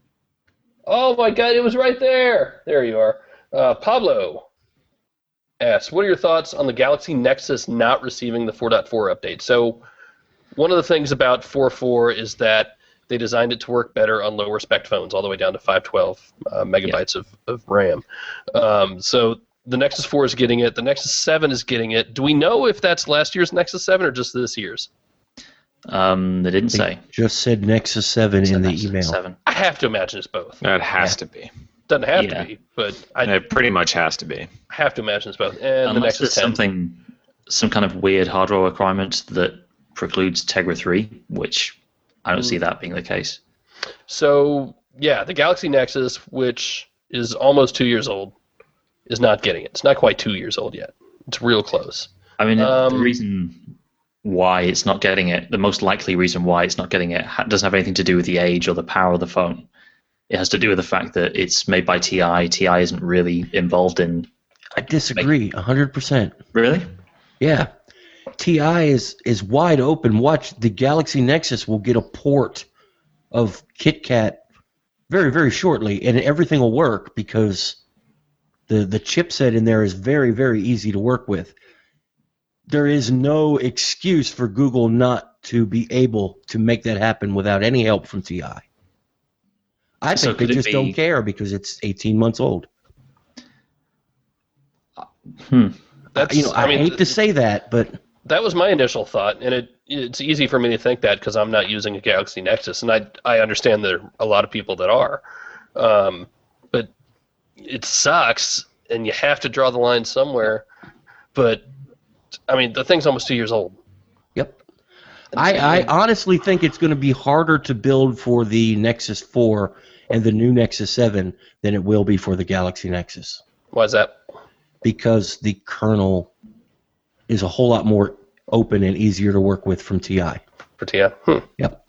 Oh my God, it was right there. There you are. Uh, Pablo asks, what are your thoughts on the Galaxy Nexus not receiving the four point four update? So one of the things about four point four is that they designed it to work better on lower spec phones, all the way down to five twelve uh, megabytes of, of RAM. Um, so the Nexus four is getting it. The Nexus seven is getting it. Do we know if that's last year's Nexus seven or just this year's? Um, they didn't say. Just said Nexus seven in the Nexus email. Seven. I have to imagine it's both. It has Yeah. to be. Doesn't have Yeah. to be, but I It pretty much has to be. have to imagine it's both. And the Unless Nexus there's ten. something, some kind of weird hardware requirement that precludes Tegra three, which I don't see that being the case. So yeah, the Galaxy Nexus, which is almost two years old, is not getting it. It's not quite two years old yet. It's real close. I mean, the Um, reason why it's not getting it, the most likely reason why it's not getting it, ha- doesn't have anything to do with the age or the power of the phone. It has to do with the fact that it's made by T I. T I isn't really involved in. I disagree one hundred percent. Really? Yeah. T I is, is wide open. Watch, the Galaxy Nexus will get a port of KitKat very, very shortly, and everything will work because the the chipset in there is very, very easy to work with. There is no excuse for Google not to be able to make that happen without any help from T I. I So think they could it just be- don't care because it's eighteen months old. Hmm. That's, You know, I, mean, hate to say that, but that was my initial thought, and it it's easy for me to think that because I'm not using a Galaxy Nexus, and I I understand there are a lot of people that are, um, but it sucks, and you have to draw the line somewhere. But I mean, the thing's almost two years old. yep. I, I honestly think it's going to be harder to build for the Nexus four and the new Nexus seven than it will be for the Galaxy Nexus, Why is that? because the kernel is a whole lot more open and easier to work with from T I. For T I? Hmm. Yep.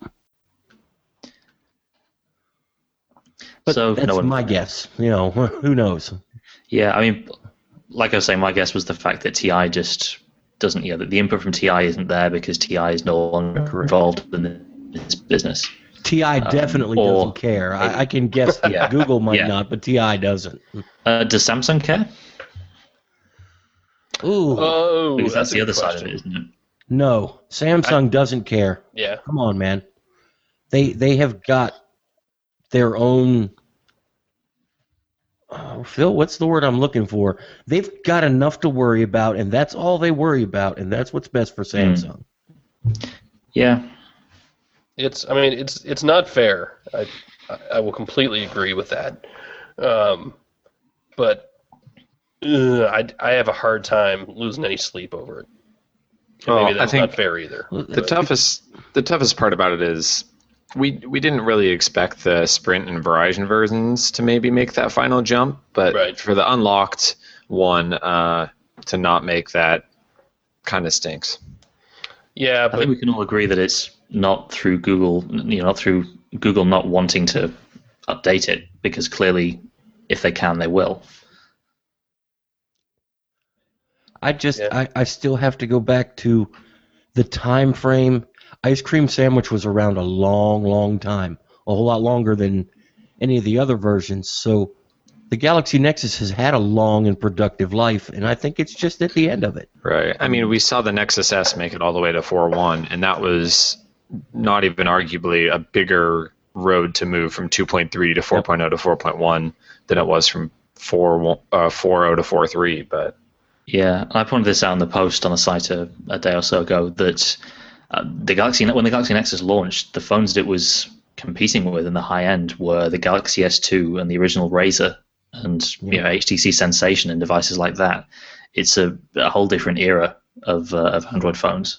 But So, that's no one- my guess. You know, who knows? Yeah, I mean, like I was saying, my guess was the fact that T I just doesn't, you know, that the input from T I isn't there because T I is no longer involved in this business. T I definitely or- doesn't care. I, I can guess that Yeah. Google might Yeah. not, but T I doesn't. Uh, does Samsung care? Ooh, Oh, Because that's, a the good other side of question. it, isn't it? no. Samsung doesn't care. Yeah. Come on, man. They they have got their own. Oh, Phil, what's the word I'm looking for? They've got enough to worry about, and that's all they worry about, and that's what's best for Samsung. Yeah. It's. I mean, it's it's not fair. I I will completely agree with that. Um, but uh, I I have a hard time losing any sleep over it. And Well, maybe I that's think not fair either. The toughest the toughest part about it is we we didn't really expect the Sprint and Verizon versions to maybe make that final jump, but Right. for the unlocked one uh, to not make that kind of stinks. Yeah, I but think we can all agree that it's not through Google, you know, not through Google not wanting to update it, because clearly, if they can, they will. I just Yeah. I, I still have to go back to the time frame. Ice Cream Sandwich was around a long, long time, a whole lot longer than any of the other versions. So the Galaxy Nexus has had a long and productive life, and I think it's just at the end of it. Right. I mean, we saw the Nexus S make it all the way to four point one, and that was not even arguably a bigger road to move from two point three to four point oh to four point one than it was from four, uh, four point oh to four point three. But Yeah, I pointed this out in the post on the site a, a day or so ago that uh, the Galaxy, when the Galaxy Nexus launched, the phones that it was competing with in the high end were the Galaxy S two and the original Razr, and you know H T C Sensation and devices like that. It's a, a whole different era of uh, of Android phones.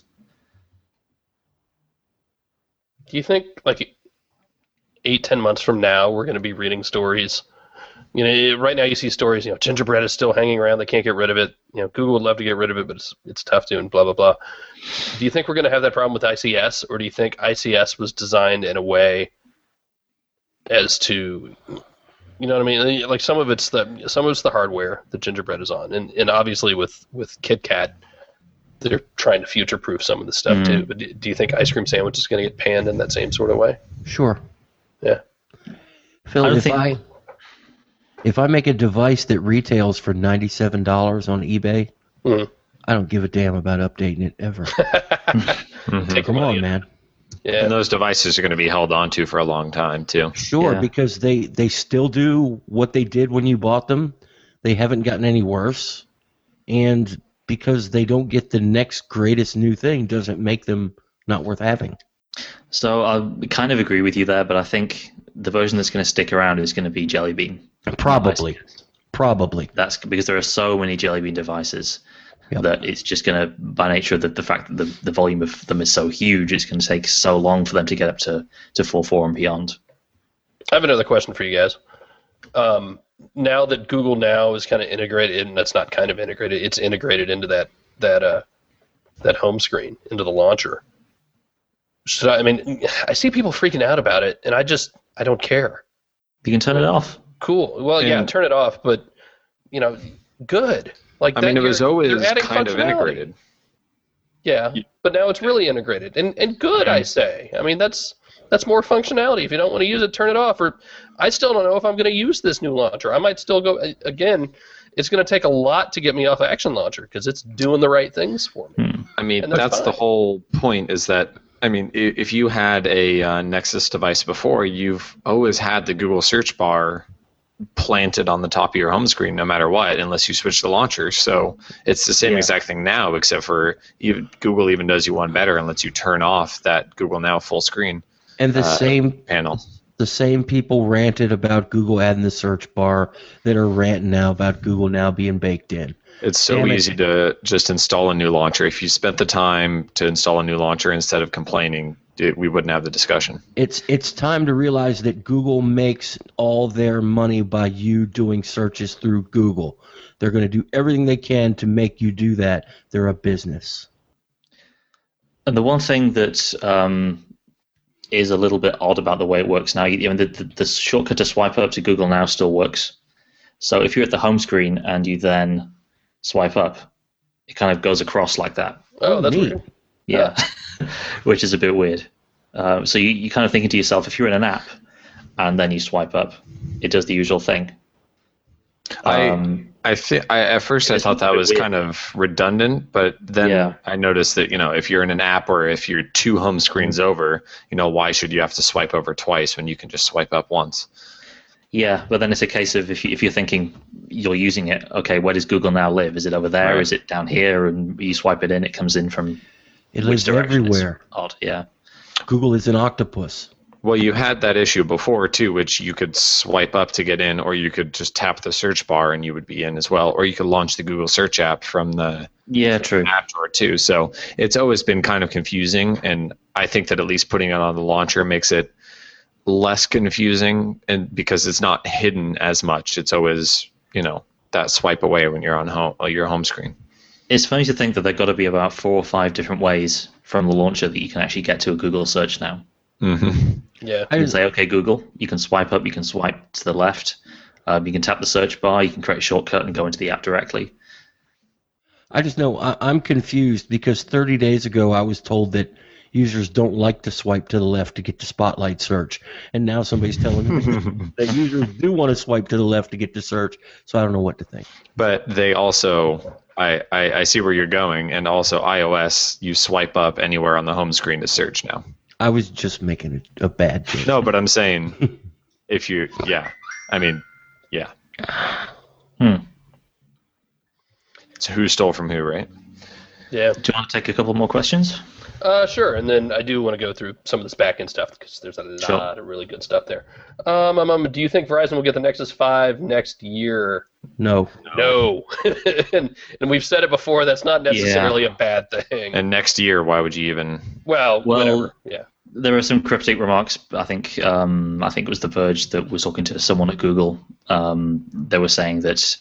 do you think like eight, ten months from now we're going to be reading stories? You know, right now you see stories. You know, gingerbread is still hanging around; they can't get rid of it. You know, Google would love to get rid of it, but it's it's tough to, and blah blah blah. Do you think we're going to have that problem with I C S, or do you think I C S was designed in a way as to, you know what I mean? Like some of it's the some of it's the hardware that gingerbread is on, and and obviously with with KitKat, they're trying to future proof some of the stuff Mm. too. But do, do you think Ice Cream Sandwich is going to get panned in that same sort of way? Sure. Yeah. Phil, I don't if think- I if I make a device that retails for ninety-seven dollars on eBay, Mhm. I don't give a damn about updating it ever. Take Come your money on, and- man. Yeah. and those devices are going to be held on to for a long time too. Sure, Yeah. because they, they still do what they did when you bought them. They haven't gotten any worse. And because they don't get the next greatest new thing doesn't make them not worth having. So I kind of agree with you there, but I think the version that's going to stick around is going to be Jelly Bean. Probably. Probably. That's because there are so many Jelly Bean devices Yep. that it's just going to, by nature of the, the fact that the, the volume of them is so huge, it's going to take so long for them to get up to, to four point four and beyond. I have another question for you guys. Um, now that Google Now is kind of integrated, and that's not kind of integrated, it's integrated into that that uh, that home screen, into the launcher. Should I, I mean, I see people freaking out about it, and I just I don't care. You can turn it off. Cool. Well, yeah, And- turn it off, but you know, good. Like I that, mean, it was you're- always you're adding kind of functionality. integrated. Yeah, but now it's really integrated, and and good, I say. I mean, that's That's more functionality. If you don't want to use it, turn it off. Or I still don't know if I'm going to use this new launcher. I might still go, again, it's going to take a lot to get me off Action Launcher because it's doing the right things for me. Hmm. I mean, And that's that's the fine. whole point is that, I mean, i- if you had a uh, Nexus device before, you've always had the Google search bar planted on the top of your home screen no matter what, unless you switch the launcher. So it's the same Yeah. exact thing now, except for even, Google even does you one better and lets you turn off that Google Now full screen And the Uh, same panel. the same people ranted about Google adding the search bar that are ranting now about Google Now being baked in. It's so Damn it. easy to just install a new launcher. If you spent the time to install a new launcher instead of complaining, it, we wouldn't have the discussion. It's it's time to realize that Google makes all their money by you doing searches through Google. They're going to do everything they can to make you do that. They're a business. And the one thing that um, is a little bit odd about the way it works now, I mean, the, the, the shortcut to swipe up to Google Now still works. So if you're at the home screen and you then swipe up, it kind of goes across like that. Oh, that's neat. weird. Yeah, which is a bit weird. Uh, so you, you kind of thinking to yourself, if you're in an app and then you swipe up, it does the usual thing. I Um, I think I at first I It's thought that a bit was weird. kind of redundant, but then Yeah. I noticed that, you know, if you're in an app or if you're two home screens over, you know, why should you have to swipe over twice when you can just swipe up once? Yeah, but then it's a case of if, you, if you're thinking you're using it, okay, where does Google Now live? Is it over there? Right. Is it down here? And you swipe it in, it comes in from It which lives direction? It's everywhere. odd, yeah. Google is an octopus. Well, you had that issue before too, which you could swipe up to get in, or you could just tap the search bar and you would be in as well, or you could launch the Google Search app from the Yeah, true. app drawer too. So it's always been kind of confusing, and I think that at least putting it on the launcher makes it less confusing, and because it's not hidden as much. It's always, you know, that swipe away when you're on home, uh, your home screen. It's funny to think that there got to be about four or five different ways from the launcher that you can actually get to a Google search now. Mm-hmm. Yeah. I You can just, say, okay, Google, you can swipe up, you can swipe to the left, um, you can tap the search bar, you can create a shortcut and go into the app directly. I just know I, I'm confused because thirty days ago I was told that users don't like to swipe to the left to get to Spotlight search, and now somebody's telling me that users do want to swipe to the left to get to search. So I don't know what to think. But they also, I, I, I see where you're going, and also iOS, you swipe up anywhere on the home screen to search now. I was just making a, a bad joke. No, but I'm saying, if you, yeah, I mean, yeah. Hmm. It's who stole from who, right? Yeah. Do you want to take a couple more questions? Uh, sure, and then I do want to go through some of this back-end stuff because there's a lot Sure. of really good stuff there. Um, um, um, do you think Verizon will get the Nexus five next year? No. No. and, and we've said it before, that's not necessarily a bad thing. And next year, why would you even? well, Well- whatever. Yeah. There are some cryptic remarks. I think um, I think it was The Verge that was talking to someone at Google. Um, they were saying that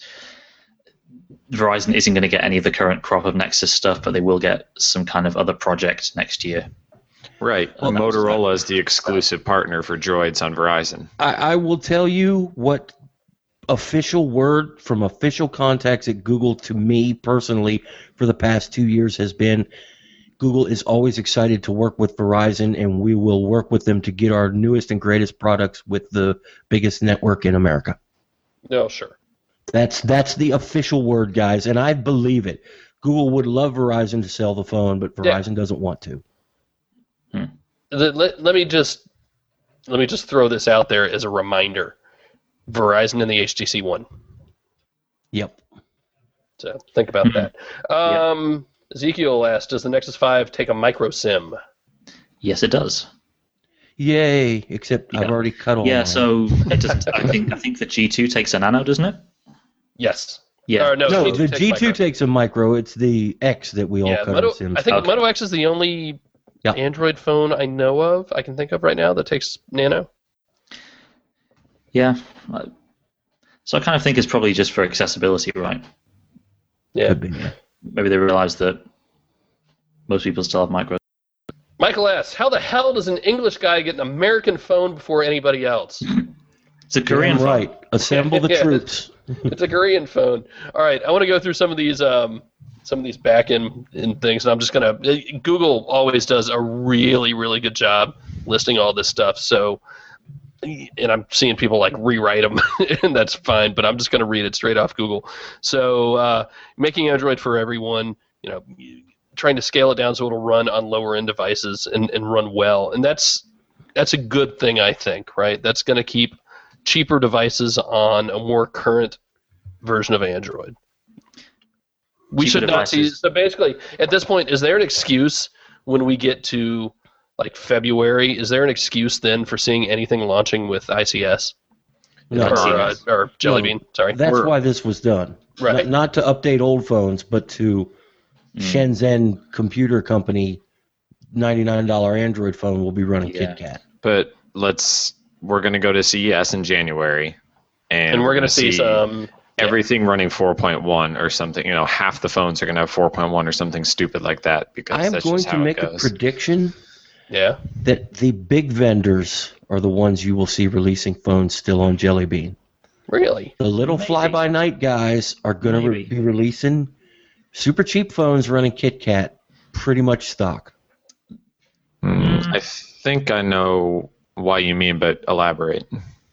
Verizon isn't going to get any of the current crop of Nexus stuff, but they will get some kind of other project next year. Right. Well, that was- Motorola is the exclusive partner for Droids on Verizon. I, I will tell you what official word from official contacts at Google to me personally for the past two years has been Google is always excited to work with Verizon, and we will work with them to get our newest and greatest products with the biggest network in America. No, sure. That's that's the official word, guys, and I believe it. Google would love Verizon to sell the phone, but Yeah. Verizon doesn't want to. Let, let, let me just let me just throw this out there as a reminder. Verizon and the H T C One. Yep. So think about that. Um, Ezekiel asked, does the Nexus five take a micro SIM? Yes, it does. Yay! Except Yeah. I've already cut all. Yeah, mine. so it doesn't, I think I think the G two takes a nano, doesn't it? Yes. Yeah. Or no, no, G two the takes G two micro. takes a micro. It's the X that we all Yeah, cut Moto, our SIMs. I think Okay. Moto X is the only Yeah. Android phone I know of, I can think of right now, that takes nano. Yeah. So I kind of think it's probably just for accessibility, right? Yeah. Could be, yeah. Maybe they realize that most people still have micro. Michael asks, how the hell does an English guy get an American phone before anybody else? It's a Korean Damn phone. right. Assemble the Yeah. troops. It's a Korean phone. All right, I want to go through some of these um, some of these back end in things, and I'm just gonna. Google always does a really really good job listing all this stuff. So, and I'm seeing people like rewrite them, and that's fine. But I'm just going to read it straight off Google. So, uh, making Android for everyone. You know, trying to scale it down so it'll run on lower end devices and, and run well, and that's that's a good thing, I think. Right? That's going to keep cheaper devices on a more current version of Android. We Cheaper should not see. devices. So basically, at this point, is there an excuse when we get to like February? Is there an excuse then for seeing anything launching with I C S No. or, uh, or Jelly No. Bean? Sorry. That's We're- why this was done. Right. Not, not to update old phones, but to Shenzhen Computer Company, ninety-nine dollars Android phone will be running Yeah. KitKat. But let's we're going to go to C E S in January, and, And we're going gonna to see some. everything running four point one or something. You know, half the phones are going to have four point one or something stupid like that because I am that's going just to how make it a goes. prediction Yeah. that the big vendors are the ones you will see releasing phones still on Jelly Bean. Really? The little Maybe. fly-by-night guys are going to Maybe. re- be releasing super cheap phones running KitKat, pretty much stock. Hmm, I think I know why you mean, but elaborate.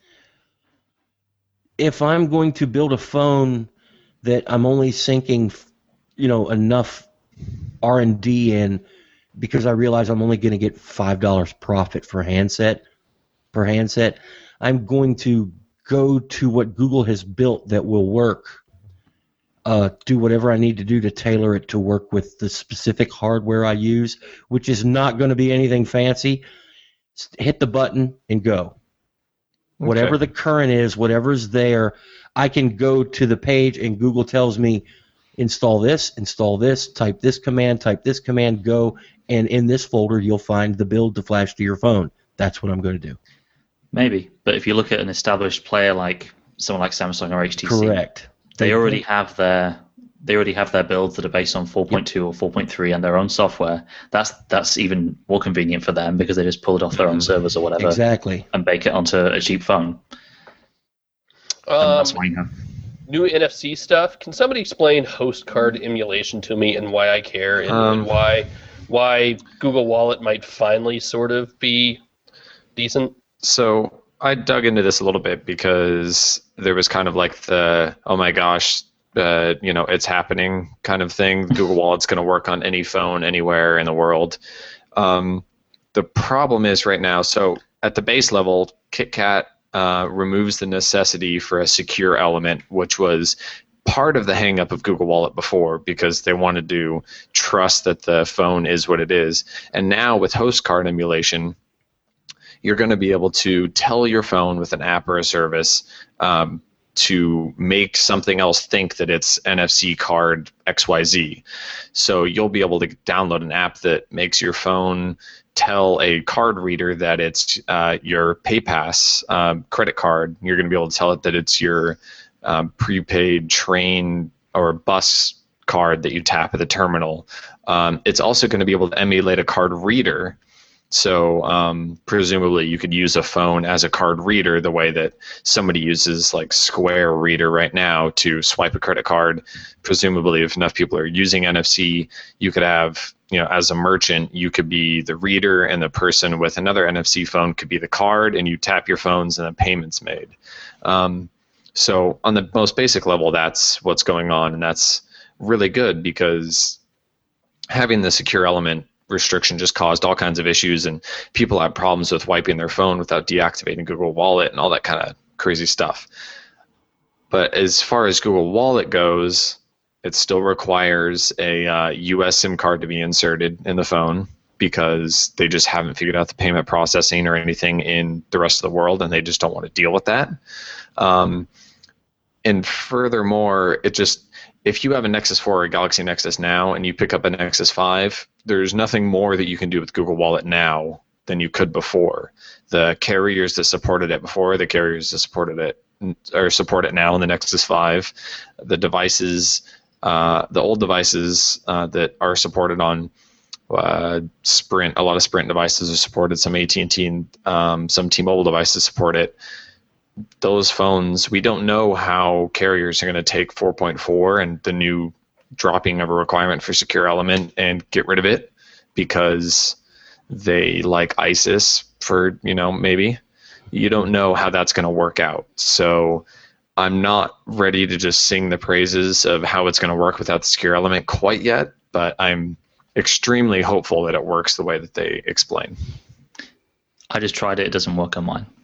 If I'm going to build a phone that I'm only sinking, you know, enough R and D in because I realize I'm only going to get five dollars profit for handset per handset, I'm going to go to what Google has built that will work. Uh, do whatever I need to do to tailor it to work with the specific hardware I use, which is not going to be anything fancy. S- Hit the button and go. Whatever the current is, whatever's there, I can go to the page and Google tells me, install this, install this, type this command, type this command, go, and in this folder you'll find the build to flash to your phone. That's what I'm going to do. Maybe, but if you look at an established player like someone like Samsung or H T C, Correct. they already have their they already have their builds that are based on four point two or four point three and their own software. That's that's even more convenient for them because they just pull it off their own servers or whatever Exactly. and bake it onto a cheap phone. And Um, that's why you have. new N F C stuff. Can somebody explain host card emulation to me and why I care and, Um, and why why Google Wallet might finally sort of be decent? So I dug into this a little bit because there was kind of like the, oh my gosh, uh, you know, it's happening kind of thing. Google Wallet's going to work on any phone anywhere in the world. Um, the problem is right now, so at the base level, KitKat uh, removes the necessity for a secure element, which was part of the hang-up of Google Wallet before because they wanted to trust that the phone is what it is. And now with host card emulation, you're going to be able to tell your phone with an app or a service um, to make something else think that it's N F C card X Y Z. So you'll be able to download an app that makes your phone tell a card reader that it's uh, your PayPass um, credit card. You're going to be able to tell it that it's your um, prepaid train or bus card that you tap at the terminal. Um, it's also going to be able to emulate a card reader. So um, presumably you could use a phone as a card reader the way that somebody uses like Square Reader right now to swipe a credit card. Presumably if enough people are using N F C, you could have, you know, as a merchant, you could be the reader and the person with another N F C phone could be the card, and you tap your phones and the payment's made. Um, so on the most basic level, that's what's going on, and that's really good because having the secure element restriction just caused all kinds of issues, and people have problems with wiping their phone without deactivating Google Wallet and all that kind of crazy stuff. But as far as Google Wallet goes, it still requires a uh, U S SIM card to be inserted in the phone because they just haven't figured out the payment processing or anything in the rest of the world, and they just don't want to deal with that. Um, and furthermore, it just if you have a Nexus four or a Galaxy Nexus now and you pick up a Nexus five, there's nothing more that you can do with Google Wallet now than you could before. The carriers that supported it before, the carriers that supported it or support it now in the Nexus five, the devices, uh, the old devices uh, that are supported on uh, Sprint, a lot of Sprint devices are supported, some A T and T and um, some T-Mobile devices support it. Those phones, we don't know how carriers are going to take four point four and the new dropping of a requirement for secure element and get rid of it because they like ISIS for, you know, maybe. You don't know how that's going to work out. So I'm not ready to just sing the praises of how it's going to work without the secure element quite yet, but I'm extremely hopeful that it works the way that they explain. I just tried it. It doesn't work on mine.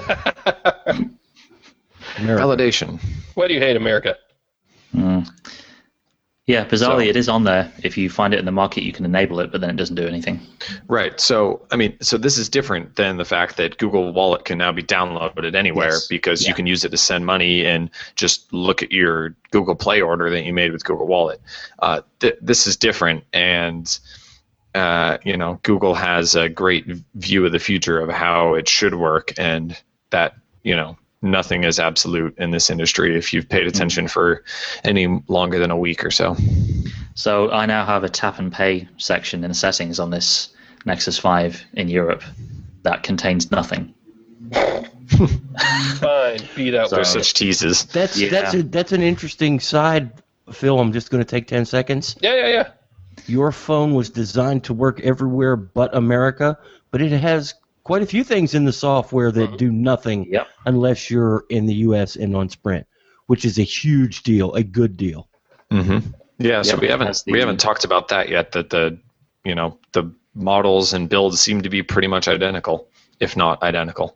Validation. Why do you hate America? Mm. Yeah, bizarrely, So- it is on there. If you find it in the market, you can enable it, but then it doesn't do anything. Right. So, I mean, so this is different than the fact that Google Wallet can now be downloaded anywhere Yes. because Yeah. you can use it to send money and just look at your Google Play order that you made with Google Wallet. Uh, th- this is different, and uh, you know, Google has a great view of the future of how it should work, and that, you know, nothing is absolute in this industry if you've paid attention for any longer than a week or so. So I now have a tap and pay section in the settings on this Nexus five in Europe that contains nothing. Fine, beat out. So- They're Word. such teases. That's Yeah. that's a, that's an interesting side, Phil. I'm just going to take ten seconds. Yeah, yeah, yeah. Your phone was designed to work everywhere but America, but it has quite a few things in the software that do nothing Yep. unless you're in the U S and on Sprint, which is a huge deal, a good deal. Mm-hmm. Yeah, so Yeah, we it haven't has the- we haven't talked about that yet. That the you know the models and builds seem to be pretty much identical, if not identical.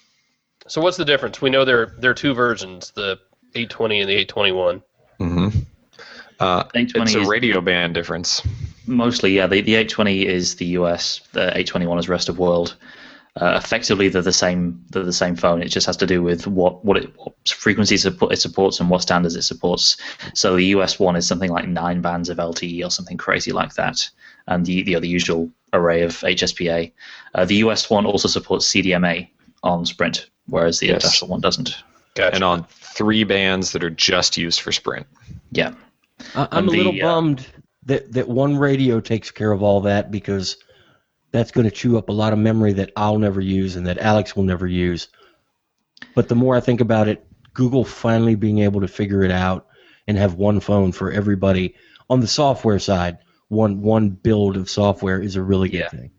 So what's the difference? We know there there are two versions, the eight twenty and the eight twenty-one. Mm-hmm. Uh, eight twenty it's a is radio band difference. mostly, yeah. The, the eight twenty is the U S, the eight twenty-one is rest of world. Uh, effectively, they're the same. They're the same phone. It just has to do with what what, it, what frequencies it support- it supports and what standards it supports. So the U S one is something like nine bands of L T E or something crazy like that, and the the, the usual array of H S P A. Uh, the U S one also supports C D M A on Sprint, whereas the Yes. international one doesn't. Gotcha. And on three bands that are just used for Sprint. Yeah. I, I'm And a little the, uh, bummed that, that one radio takes care of all that because that's going to chew up a lot of memory that I'll never use and that Alex will never use. But the more I think about it, Google finally being able to figure it out and have one phone for everybody on the software side, one one build of software is a really good Yeah. thing.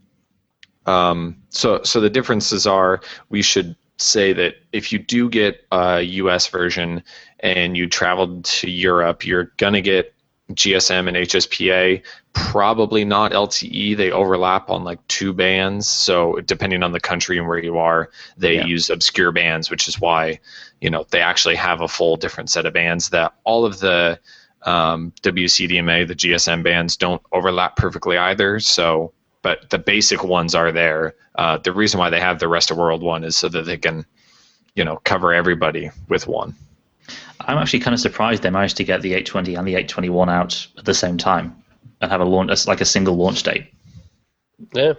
Um, so, so the differences are, we should say that if you do get a U S version and you traveled to Europe, you're gonna get G S M and H S P A, probably not L T E. They overlap on like two bands. So depending on the country and where you are, they Yeah. use obscure bands, which is why, you know, they actually have a full different set of bands that all of the um, W C D M A, the G S M bands don't overlap perfectly either. So, but the basic ones are there. Uh, the reason why they have the rest of world one is so that they can, you know, cover everybody with one. I'm actually kind of surprised they managed to get the eight twenty and the eight twenty-one out at the same time and have a launch, as like a single launch date. Yeah.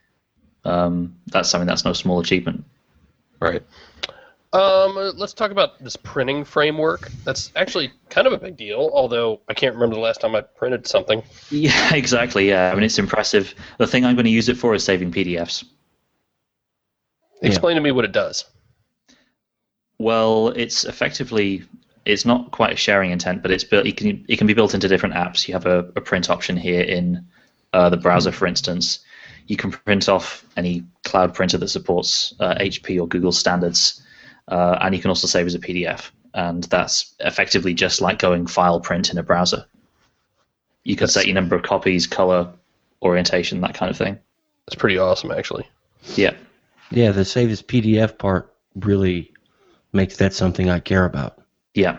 Um, that's something that's no small achievement. Right. Um, uh, let's talk about this printing framework. That's actually kind of a big deal, although I can't remember the last time I printed something. Yeah, exactly. Yeah, I mean it's impressive. The thing I'm going to use it for is saving P D Fs. Explain to me what it does. Well, it's effectively it's not quite a sharing intent, but it's built. It can it can be built into different apps. You have a, a print option here in uh, the browser, for instance. You can print off any cloud printer that supports uh, H P or Google standards, uh, and you can also save as a P D F. And that's effectively just like going file print in a browser. You can That's- set your number of copies, color, orientation, that kind of thing. It's pretty awesome, actually. Yeah. Yeah, the save as P D F part really makes that something I care about. Yeah.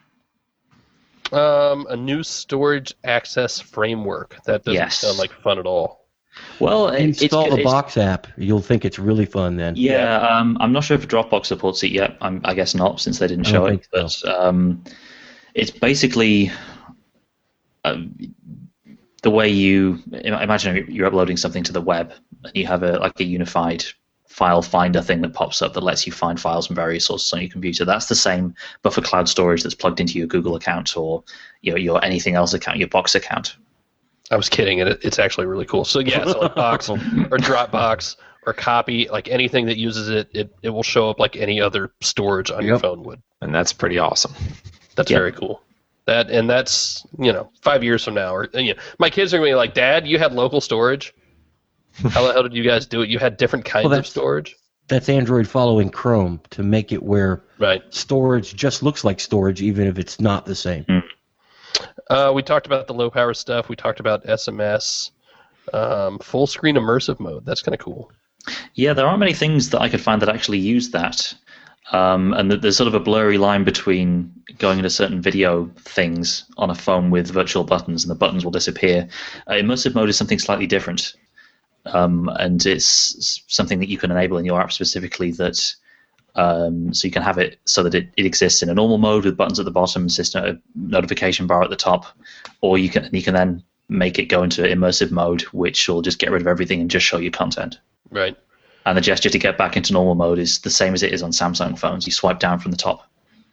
Um, a new storage access framework. That doesn't Yes. sound like fun at all. Well, it- it's Install good- the it's- Box app. You'll think it's really fun then. Yeah, um, I'm not sure if Dropbox supports it yet. I'm, I guess not, since they didn't I show don't it. think But um, it's basically um, the way you imagine you're uploading something to the web, and you have a like a unified file finder thing that pops up that lets you find files from various sources on your computer. That's the same, but for cloud storage that's plugged into your Google account or your your anything else account, your Box account. I was kidding, and it, it's actually really cool. So yeah, so like Box or Dropbox or Copy, like anything that uses it, it, it will show up like any other storage on your Yep. phone would. And that's pretty awesome. That's Yeah. very cool. That and that's you know five years from now, or you know, my kids are gonna be like, Dad, you had local storage. How the hell did you guys do it? You had different kinds Well, of that's- storage? That's Android following Chrome to make it where Right. storage just looks like storage, even if it's not the same. Uh, we talked about the low power stuff. We talked about S M S. Um, full screen immersive mode. That's kind of cool. Yeah, there aren't many things that I could find that actually use that. Um, and th- there's sort of a blurry line between going into certain video things on a phone with virtual buttons and the buttons will disappear. Uh, immersive mode is something slightly different. Um, and it's something that you can enable in your app specifically that um, so you can have it so that it, it exists in a normal mode with buttons at the bottom and system a notification bar at the top, or you can you can then make it go into immersive mode, which will just get rid of everything and just show you content. Right. And the gesture to get back into normal mode is the same as it is on Samsung phones. You swipe down from the top.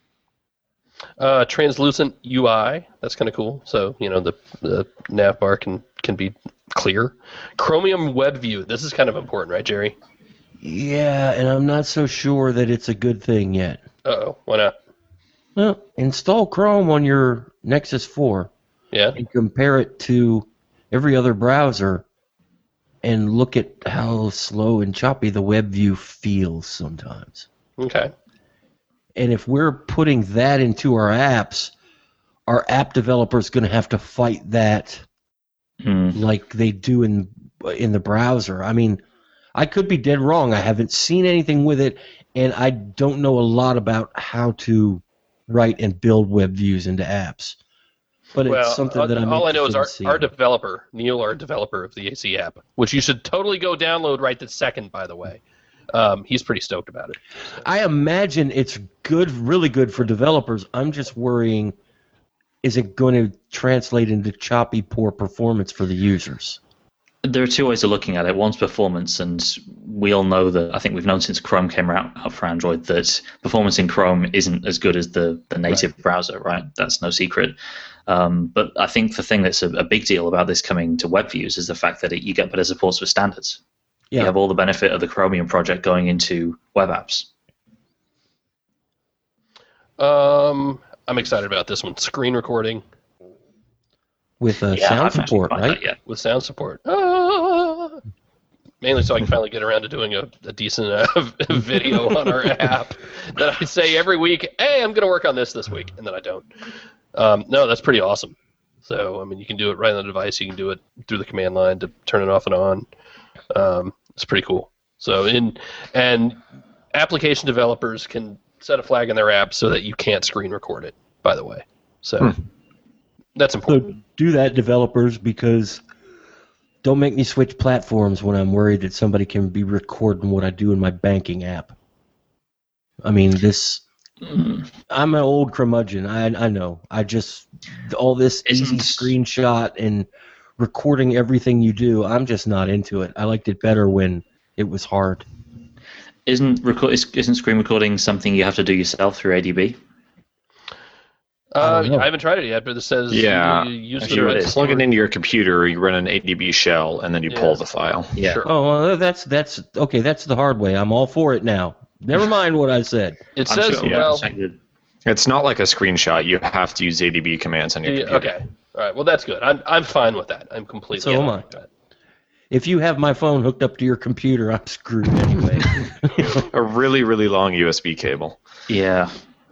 Uh, translucent U I. That's kind of cool. So, you know, the, the nav bar can, can be clear. Chromium Web View. This is kind of important, right, Jerry? Yeah, and I'm not so sure that it's a good thing yet. Uh-oh. Why not? Well, install Chrome on your Nexus four Yeah? and compare it to every other browser and look at how slow and choppy the web view feels sometimes. Okay. And if we're putting that into our apps, our app developers going to have to fight that Hmm. like they do in in the browser. I mean, I could be dead wrong. I haven't seen anything with it, and I don't know a lot about how to write and build web views into apps. But Well, it's something uh, that I'm all I know is our, interested in our seeing. developer, Neil, our developer of the A C app, which you should totally go download right this second, by the way. Um, he's pretty stoked about it. I imagine it's good, really good for developers. I'm just worrying, is it going to translate into choppy, poor performance for the users? There are two ways of looking at it. One's performance, and we all know that, I think we've known since Chrome came out, out for Android, that performance in Chrome isn't as good as the, the native right. browser, right? That's no secret. Um, but I think the thing that's a, a big deal about this coming to web views is the fact that it, you get better support for standards. Yeah. You have all the benefit of the Chromium project going into web apps. Um, I'm excited about this one. Screen recording. With uh, yeah, sound support, right? With sound support. Ah! Mainly so I can finally get around to doing a, a decent uh, video on our app that I say every week, hey, I'm going to work on this this week, and then I don't. Um, no, that's pretty awesome. So, I mean, you can do it right on the device. You can do it through the command line to turn it off and on. Um, it's pretty cool. So, in and application developers can set a flag in their app so that you can't screen record it, by the way. So, hmm. that's important. So do that, developers, because don't make me switch platforms when I'm worried that somebody can be recording what I do in my banking app. I mean, this... Mm. I'm an old curmudgeon. I I know. I just all this Isn't, easy screenshot and recording everything you do. I'm just not into it. I liked it better when it was hard. Isn't record isn't screen recording something you have to do yourself through A D B? Uh, I, I haven't tried it yet, but it says yeah. you use you the plug it into your computer, you run an A D B shell, and then you yeah. pull the file. Yeah. Sure. Oh, well, that's that's okay. That's the hard way. I'm all for it now. Never mind what I said. It says, sure, well... yeah, it's not like a screenshot. You have to use A D B commands on your yeah, computer. Okay. All right. Well, that's good. I'm I'm fine with that. I'm completely So am I. with that. If you have my phone hooked up to your computer, I'm screwed anyway. A really, really long U S B cable. Yeah.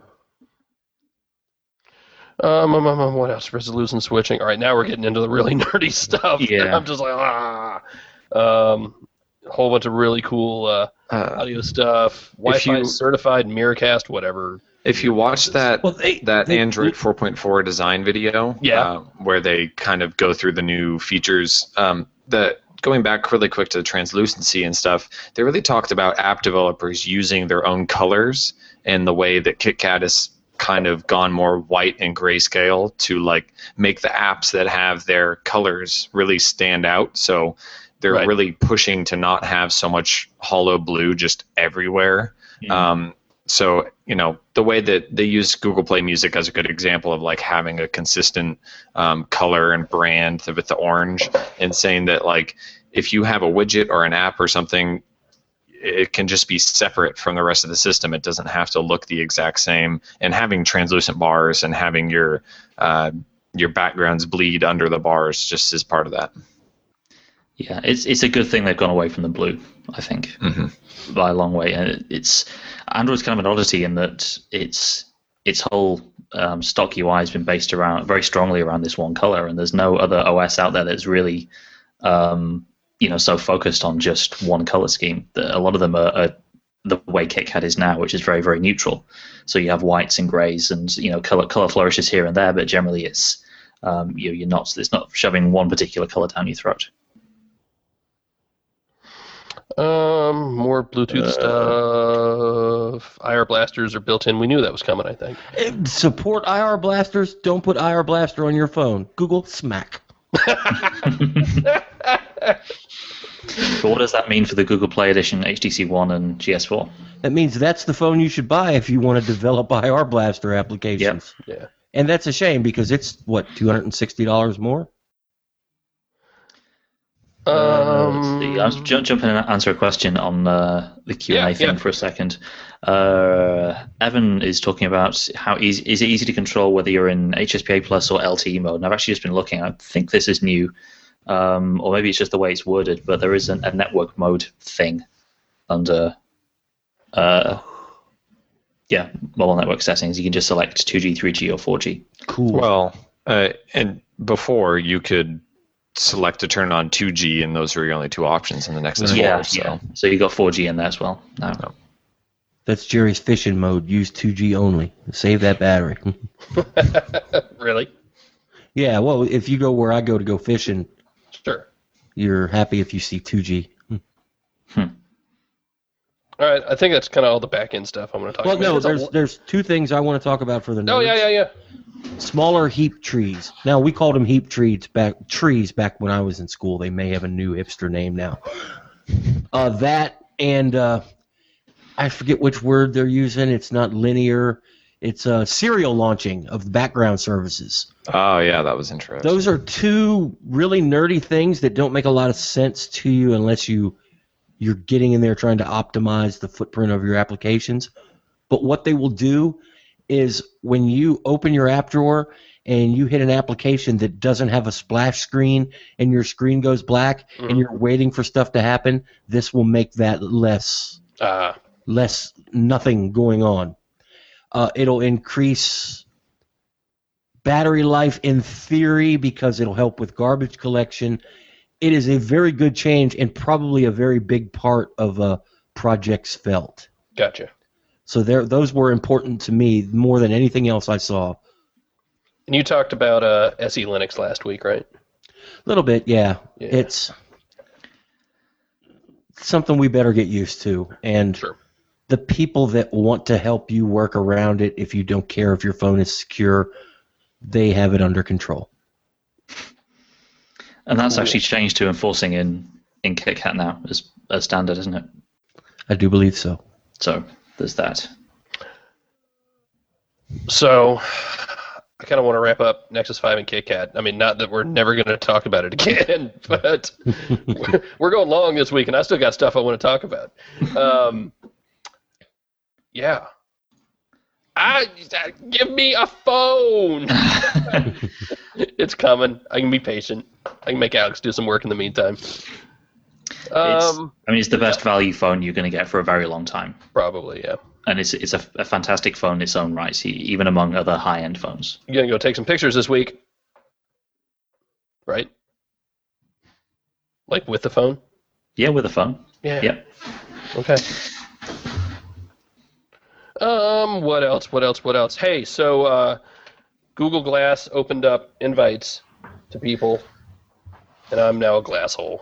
Um, um, um, what else? Resolution switching. All right, now we're getting into the really nerdy stuff. Yeah. I'm just like, ah. Um, a whole bunch of really cool uh, Uh, audio stuff. Wi-Fi you- certified, Miracast, whatever. If you watch that Well, they- that they- Android four point four design video, Yeah. uh, where they kind of go through the new features, um, the going back really quick to the translucency and stuff, they really talked about app developers using their own colors and the way that KitKat has kind of gone more white and grayscale to like make the apps that have their colors really stand out. So they're Right. really pushing to not have so much hollow blue just everywhere. Mhm. Um, so, you know, the way that they use Google Play Music as a good example of like having a consistent um, color and brand with the orange, and saying that like if you have a widget or an app or something, it can just be separate from the rest of the system. It doesn't have to look the exact same. And having translucent bars and having your uh, your backgrounds bleed under the bars just is part of that. Yeah, it's it's a good thing they've gone away from the blue, I think, Mm-hmm. by a long way. And it, it's Android's kind of an oddity in that it's its whole um, stock U I has been based around very strongly around this one color, and there's no other O S out there that's really um, you know so focused on just one color scheme. A lot of them are, are the way KitKat is now, which is very very neutral. So you have whites and grays, and you know color color flourishes here and there, but generally it's um, you you're not it's not shoving one particular color down your throat. Um, more Bluetooth Uh, stuff. I R blasters are built in. We knew that was coming, I think. Eh, Support I R blasters. Don't put I R blaster on your phone. Google smack. But what does that mean for the Google Play Edition, H T C One, and G S four? That means that's the phone you should buy if you want to develop I R blaster applications. Yeah. And that's a shame because it's what two hundred and sixty dollars more. Uh, Um, let's see. I was ju- jump in and answer a question on uh, the Q and A Yeah, thing yeah. for a second. Uh, Evan is talking about how easy is it easy to control whether you're in H S P A Plus or L T E mode. And I've actually just been looking. I think this is new, um, or maybe it's just the way it's worded. But there is an, a network mode thing under, uh, yeah, mobile network settings. You can just select two G, three G, or four G. Cool. Well, uh, and before you could select to turn on two G, and those are your only two options in the Nexus four. Yeah, So. yeah. So you got four G in there as well. No. That's Jerry's fishing mode. Use two G only. Save that battery. really? Yeah, well, if you go where I go to go fishing, Sure. you're happy if you see two G. All right. I think that's kind of all the back end stuff I'm going to talk Well, about. no, There's a there's lo- there's two things I want to talk about for the nerds. Oh yeah, yeah, yeah. Smaller heap trees. Now, we called them heap trees back trees back when I was in school. They may have a new hipster name now. Uh, that and uh, I forget which word they're using. It's not linear. It's uh, serial launching of background services. Oh yeah, that was interesting. Those are two really nerdy things that don't make a lot of sense to you unless you you're getting in there trying to optimize the footprint of your applications. But what they will do is when you open your app drawer and you hit an application that doesn't have a splash screen and your screen goes black Mhm. and you're waiting for stuff to happen, this will make that less Uh, less nothing going on. Uh, it'll increase battery life in theory because it'll help with garbage collection. It is a very good change and probably a very big part of uh, Project Svelte. gotcha. So there, those were important to me more than anything else I saw. And you talked about uh, S E Linux last week, right? A little bit, yeah. Yeah. It's something we better get used to. And Sure. the people that want to help you work around it, if you don't care if your phone is secure, they have it under control. And that's actually changed to enforcing in, in KitKat now as, as standard, isn't it? I do believe so. So there's that. So, I kind of want to wrap up Nexus five and KitKat. I mean, not that we're never going to talk about it again, but we're- we're going long this week, and I still got stuff I want to talk about. Um, yeah. I, give me a phone. It's coming. I can be patient. I can make Alex do some work in the meantime. It's, Um, I mean, it's the best value phone you're going to get for a very long time. probably, yeah. And it's it's a, a fantastic phone in its own right, e- even among other high-end phones. You're gonna go take some pictures this week, right? Like with the phone? Yeah, with a phone. Yeah. Yep. Okay. Um. What else? What else? What else? Hey, so uh, Google Glass opened up invites to people, and I'm now a glass hole.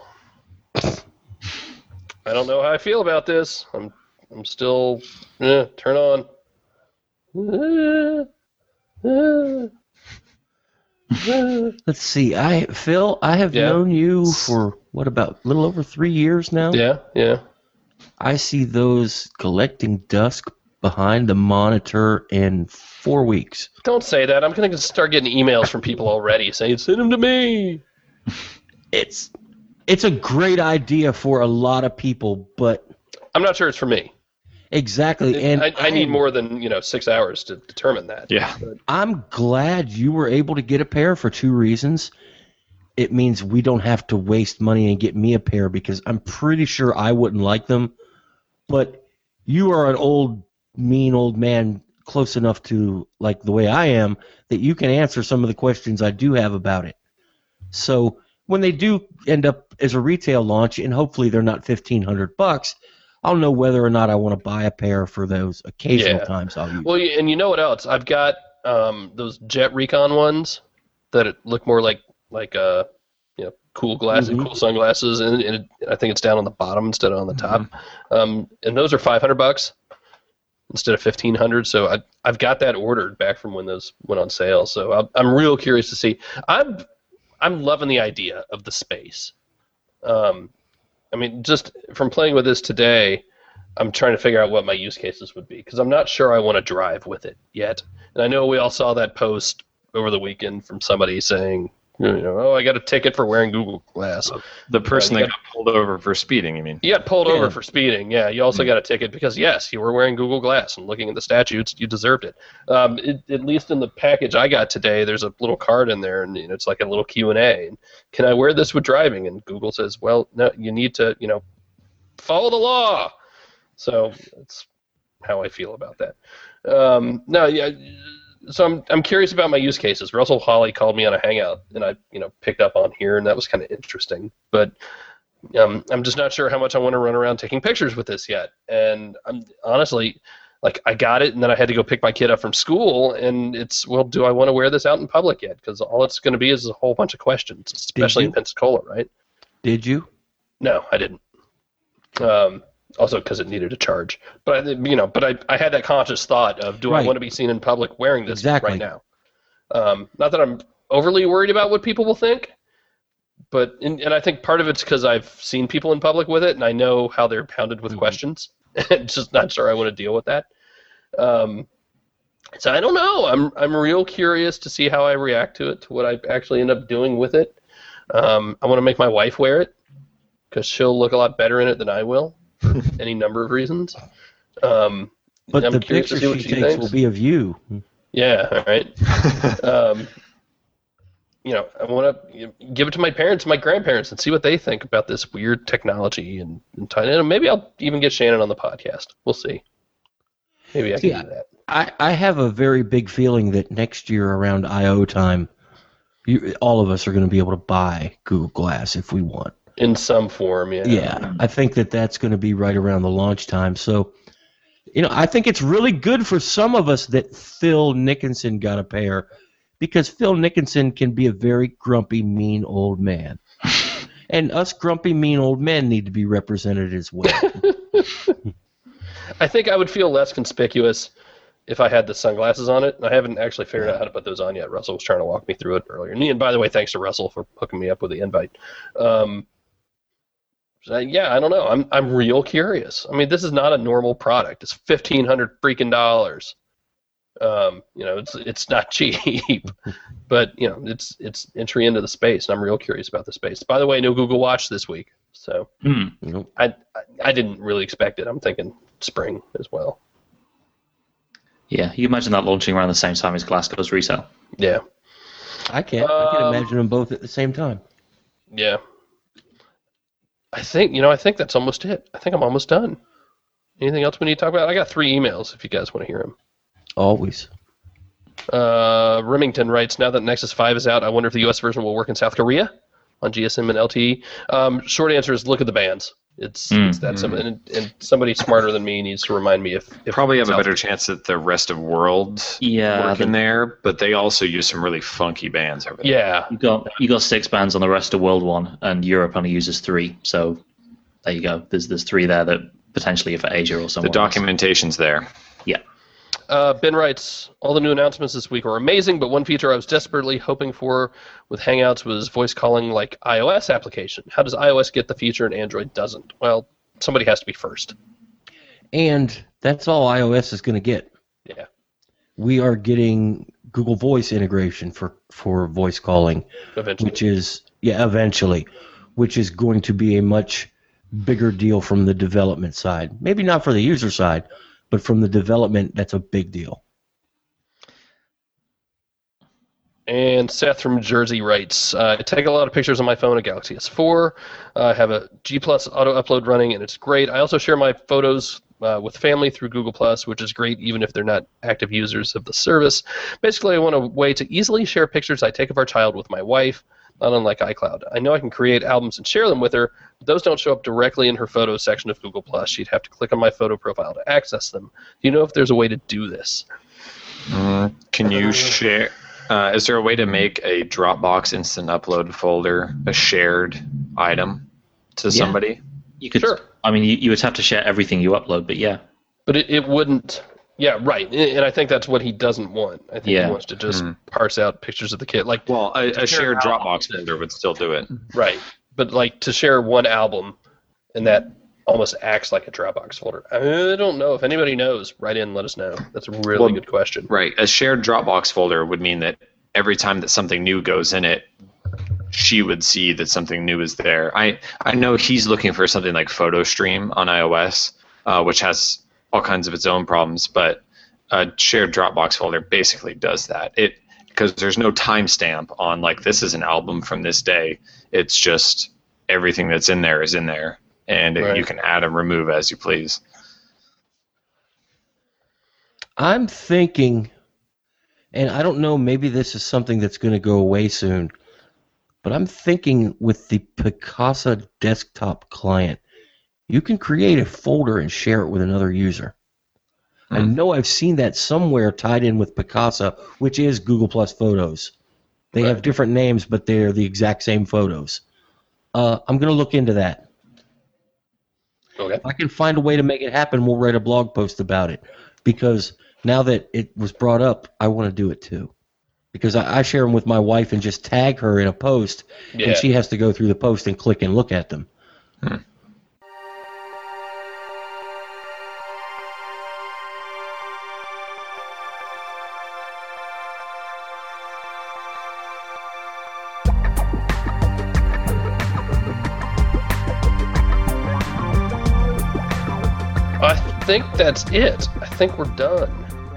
I don't know how I feel about this. I'm I'm still eh, turn on. Let's see. I Phil, I have Yeah. known you for what about a little over three years now. Yeah, yeah. I see those collecting dust behind the monitor in four weeks. Don't say that. I'm gonna start getting emails from people already saying send them to me. It's it's a great idea for a lot of people, but I'm not sure it's for me. exactly. And I, I need more than you know six hours to determine that. Yeah. But, I'm glad you were able to get a pair for two reasons. it means we don't have to waste money and get me a pair because I'm pretty sure I wouldn't like them. But you are an old, mean old man close enough to like the way I am that you can answer some of the questions I do have about it. So when they do end up as a retail launch, and hopefully they're not fifteen hundred bucks, I'll know whether or not I want to buy a pair for those occasional Yeah. times I'll use. Well, y- and you know what else? I've got um, those Jet Recon ones that it look more like like uh, you know, cool glasses, Mhm. cool sunglasses, and, and it, I think it's down on the bottom instead of on the top. Um, and those are five hundred bucks instead of fifteen hundred. So I I've got that ordered back from when those went on sale. So I'm I'm real curious to see. I'm I'm loving the idea of the space. Um, I mean, just from playing with this today, I'm trying to figure out what my use cases would be because I'm not sure I want to drive with it yet. And I know we all saw that post over the weekend from somebody saying, you know, oh, I got a ticket for wearing Google Glass. The person Uh, that you got pulled over for speeding, you mean? You got pulled Yeah. over for speeding. Yeah, you also got a ticket because, yes, you were wearing Google Glass and looking at the statutes. You deserved it. Um, it. At least in the package I got today, there's a little card in there, and you know, it's like a little Q and A. And can I wear this with driving? And Google says, well, no, you need to, you know, follow the law. So that's how I feel about that. Um, no, yeah. So I'm I'm curious about my use cases. Russell Hawley called me on a hangout, and I you know picked up on here, and that was kind of interesting. But um, I'm just not sure how much I want to run around taking pictures with this yet. And I'm honestly, like, I got it, and then I had to go pick my kid up from school, and it's, well, do I want to wear this out in public yet? Because all it's going to be is a whole bunch of questions, especially you? in Pensacola, right? Did you? No, I didn't. Um, also because it needed a charge. But I, you know, but I, I had that conscious thought of, do I Right. want to be seen in public wearing this Exactly. right now? Um, not that I'm overly worried about what people will think, but and, and I think part of it's because I've seen people in public with it, and I know how they're pounded with Mhm. questions. Just not sure I want to deal with that. Um, so I don't know. I'm I'm real curious to see how I react to it, to what I actually end up doing with it. Um, I want to make my wife wear it because she'll look a lot better in it than I will for any number of reasons. Um, But I'm the curious to picture see what she she takes thinks. will be of you. Yeah, all right. um, you know, I want to give it to my parents, my grandparents, and see what they think about this weird technology. And, and, t- and maybe I'll even get Shannon on the podcast. We'll see. Maybe I can Yeah. do that. I, I have a very big feeling that next year around I O time, you, all of us are going to be able to buy Google Glass if we want. In some form, yeah. Yeah, I think that that's going to be right around the launch time. So, you know, I think it's really good for some of us that Phil Nickinson got a pair, because Phil Nickinson can be a very grumpy, mean old man. And us grumpy, mean old men need to be represented as well. I think I would feel less conspicuous if I had the sunglasses on it. I haven't actually figured out how to put those on yet. Russell was trying to walk me through it earlier. And by the way, thanks to Russell for hooking me up with the invite. Um, so, yeah, I don't know. I'm I'm real curious. I mean, this is not a normal product. It's fifteen hundred freaking dollars. Um, you know, it's it's not cheap, but you know, it's it's entry into the space, and I'm real curious about the space. By the way, no Google Watch this week, so Hmm. You know, I I, I didn't really expect it. I'm thinking spring as well. Yeah, you imagine that launching around the same time as Glass goes retail. Yeah, I can't. I can Um, imagine them both at the same time. yeah. I think you know. I think that's almost it. I think I'm almost done. Anything else we need to talk about? I got three emails if you guys want to hear them. Always. Uh, Remington writes, now that Nexus five is out, I wonder if the U S version will work in South Korea on G S M and L T E. Um, short answer is look at the bands. It's, Mm. it's that simple. And, and somebody smarter than me needs to remind me if, if Probably have a South- better chance at the rest of world Yeah, work in the- there, but they also use some really funky bands over there. Yeah, You got you got six bands on the rest of world one, and Europe only uses three. So there you go. There's there's three there that potentially are for Asia or The somewhere. else. documentation's there. Yeah. Uh, Ben writes, all the new announcements this week were amazing, but one feature I was desperately hoping for with Hangouts was voice calling like iOS application. How does iOS get the feature and Android doesn't? Well, somebody has to be first. And that's all iOS is going to get. Yeah. We are getting Google Voice integration for, for voice calling, Eventually. which is, yeah, eventually, which is going to be a much bigger deal from the development side. Maybe not for the user side, but from the development, that's a big deal. And Seth from Jersey writes, uh, I take a lot of pictures on my phone, a Galaxy S four. Uh, I have a G Plus auto upload running, and it's great. I also share my photos uh, with family through Google Plus, which is great even if they're not active users of the service. Basically, I want a way to easily share pictures I take of our child with my wife, not unlike iCloud. I know I can create albums and share them with her, but those don't show up directly in her photos section of Google Plus. She'd have to click on my photo profile to access them. Do you know if there's a way to do this? Mm, can you share? Uh, is there a way to make a Dropbox instant upload folder a shared item to Yeah. somebody? You could. Sure. I mean, you, you would have to share everything you upload, but yeah. But it, it wouldn't. Yeah, right. And I think that's what he doesn't want. I think Yeah. he wants to just Mhm. parse out pictures of the kid. Like, Well, a, a shared share Dropbox folder would still do it. right. But like to share one album, and that almost acts like a Dropbox folder. I don't know. If anybody knows, write in and let us know. That's a really Well, good question. Right. A shared Dropbox folder would mean that every time that something new goes in it, she would see that something new is there. I, I know he's looking for something like PhotoStream on iOS, uh, which has all kinds of its own problems, but a shared Dropbox folder basically does that. It because there's no timestamp on like this is an album from this day. It's just everything that's in there is in there, and Right. you can add and remove as you please. I'm thinking, and I don't know, maybe this is something that's going to go away soon, but I'm thinking with the Picasa desktop client, you can create a folder and share it with another user. I Hmm. know I've seen that somewhere tied in with Picasa, which is Google Plus Photos. They have Right. different names, but they're the exact same photos. Uh, I'm going to look into that. Okay. If I can find a way to make it happen, we'll write a blog post about it. Because now that it was brought up, I want to do it too. Because I, I share them with my wife and just tag her in a post, Yeah. and she has to go through the post and click and look at them. I think that's it. I think we're done.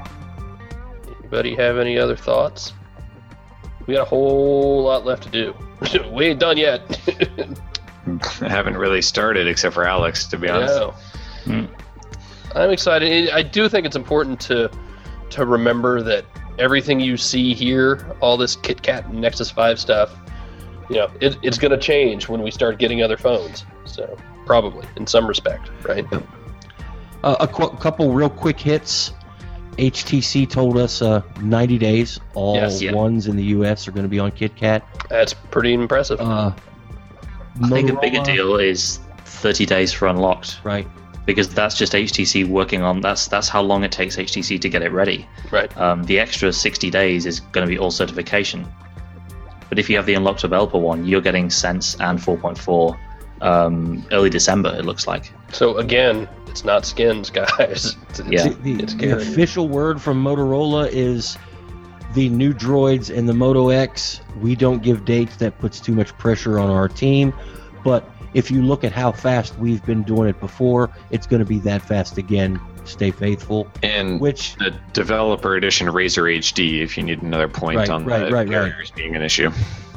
Anybody have any other thoughts? We got a whole lot left to do. We ain't done yet. I haven't really started except for Alex, to be honest. No. Hmm. I'm excited. I do think it's important to to remember that everything you see here, all this KitKat and Nexus five stuff, you know, it, it's going to change when we start getting other phones. So probably in some respect, right? Uh, a qu- couple real quick hits. H T C told us uh, ninety days. All Yes, yeah. ones in the U S are going to be on KitKat. That's pretty impressive. Uh, I think a bigger Motorola- deal is thirty days for unlocked, Right. because that's just H T C working on that's that's how long it takes H T C to get it ready. right. Um, the extra sixty days is going to be all certification. But if you have the unlocked developer one, you're getting Sense and four point four um, early December. It looks like. So again, it's not skins, guys. It's, it's, Yeah. The, the, it's the good. official word from Motorola is the new droids and the Moto X. We don't give dates. That puts too much pressure on our team. But if you look at how fast we've been doing it before, it's going to be that fast again. Stay faithful. And Which, the developer edition Razer H D, if you need another point Right, on right, the right, right. barriers being an issue.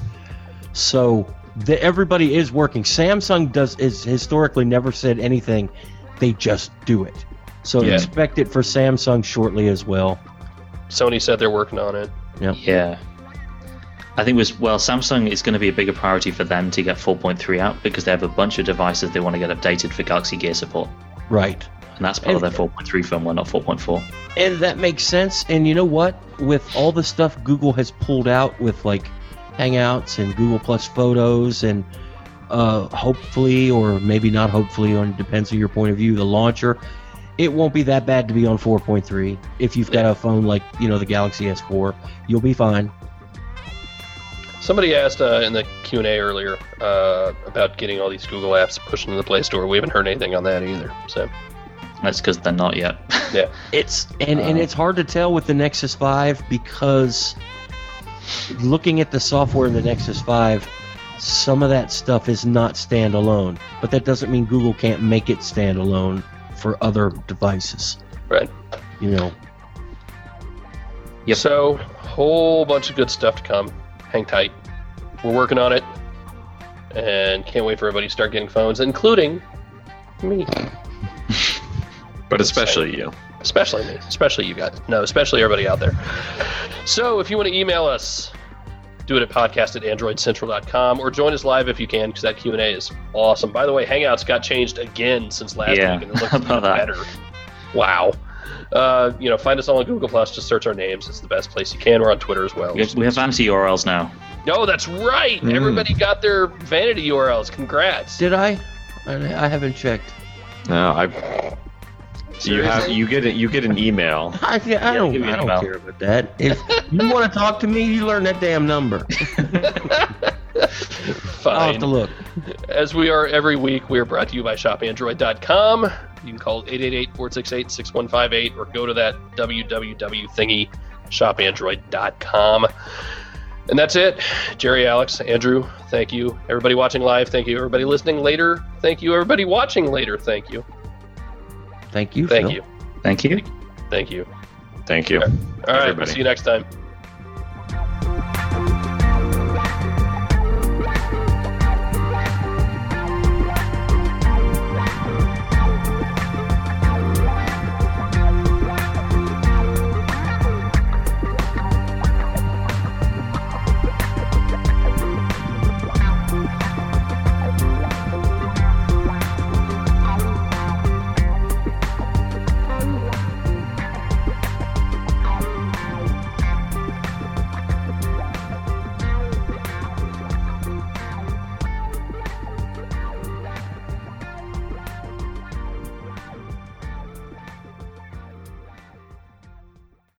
so the, everybody is working. Samsung does is historically never said anything. They just do it. So Yeah. expect it for Samsung shortly as well. Sony said they're working on it. Yeah. I think it was well, Samsung is going to be a bigger priority for them to get four point three out because they have a bunch of devices they want to get updated for Galaxy Gear support, Right. and that's part of their four point three firmware, not four point four. And that makes sense. And you know what? With all the stuff Google has pulled out with like Hangouts and Google Plus Photos and uh, hopefully, or maybe not hopefully, on depends on your point of view, the launcher, it won't be that bad to be on four point three. If you've got a phone like, you know, the Galaxy S four, you'll be fine. Somebody asked uh, in the Q and A earlier uh, about getting all these Google apps pushed into the Play Store. We haven't heard anything on that either. So That's because they're not yet. yeah, It's and, and Uh, it's hard to tell with the Nexus five because looking at the software in the Nexus five, some of that stuff is not standalone. But that doesn't mean Google can't make it standalone for other devices. right. You know, Yep. So, whole bunch of good stuff to come. Hang tight. We're working on it, and can't wait for everybody to start getting phones, including me. But especially you. Especially me. Especially you guys. No, especially everybody out there. So, if you want to email us, do it at podcast at android central dot com, or join us live if you can, because that Q and A is awesome. By the way, Hangouts got changed again since last Yeah, week, and it looks how even about that? better. Wow. Uh, you know, find us all on Google Plus. Just search our names. It's the best place you can. We're on Twitter as well. We have, we have fancy U R Ls now. No, that's right. Mm. Everybody got their vanity U R Ls. Congrats. Did I? I I haven't checked. No, I. You have you get it. You get an email. I, I don't, give me I an don't email. care about that. If you want to talk to me, you learn that damn number. I'll have Fine. to look. As we are every week, we are brought to you by shop android dot com. You can call eight eight eight, four six eight, six one five eight or go to that www thingy, shop android dot com. And that's it. Jerry, Alex, Andrew, thank you. Everybody watching live, thank you. Everybody listening later, thank you. Everybody watching later, thank you. Thank you. Thank Phil. you. Thank you. Thank you. Thank you. All right, we'll Everybody. see you next time.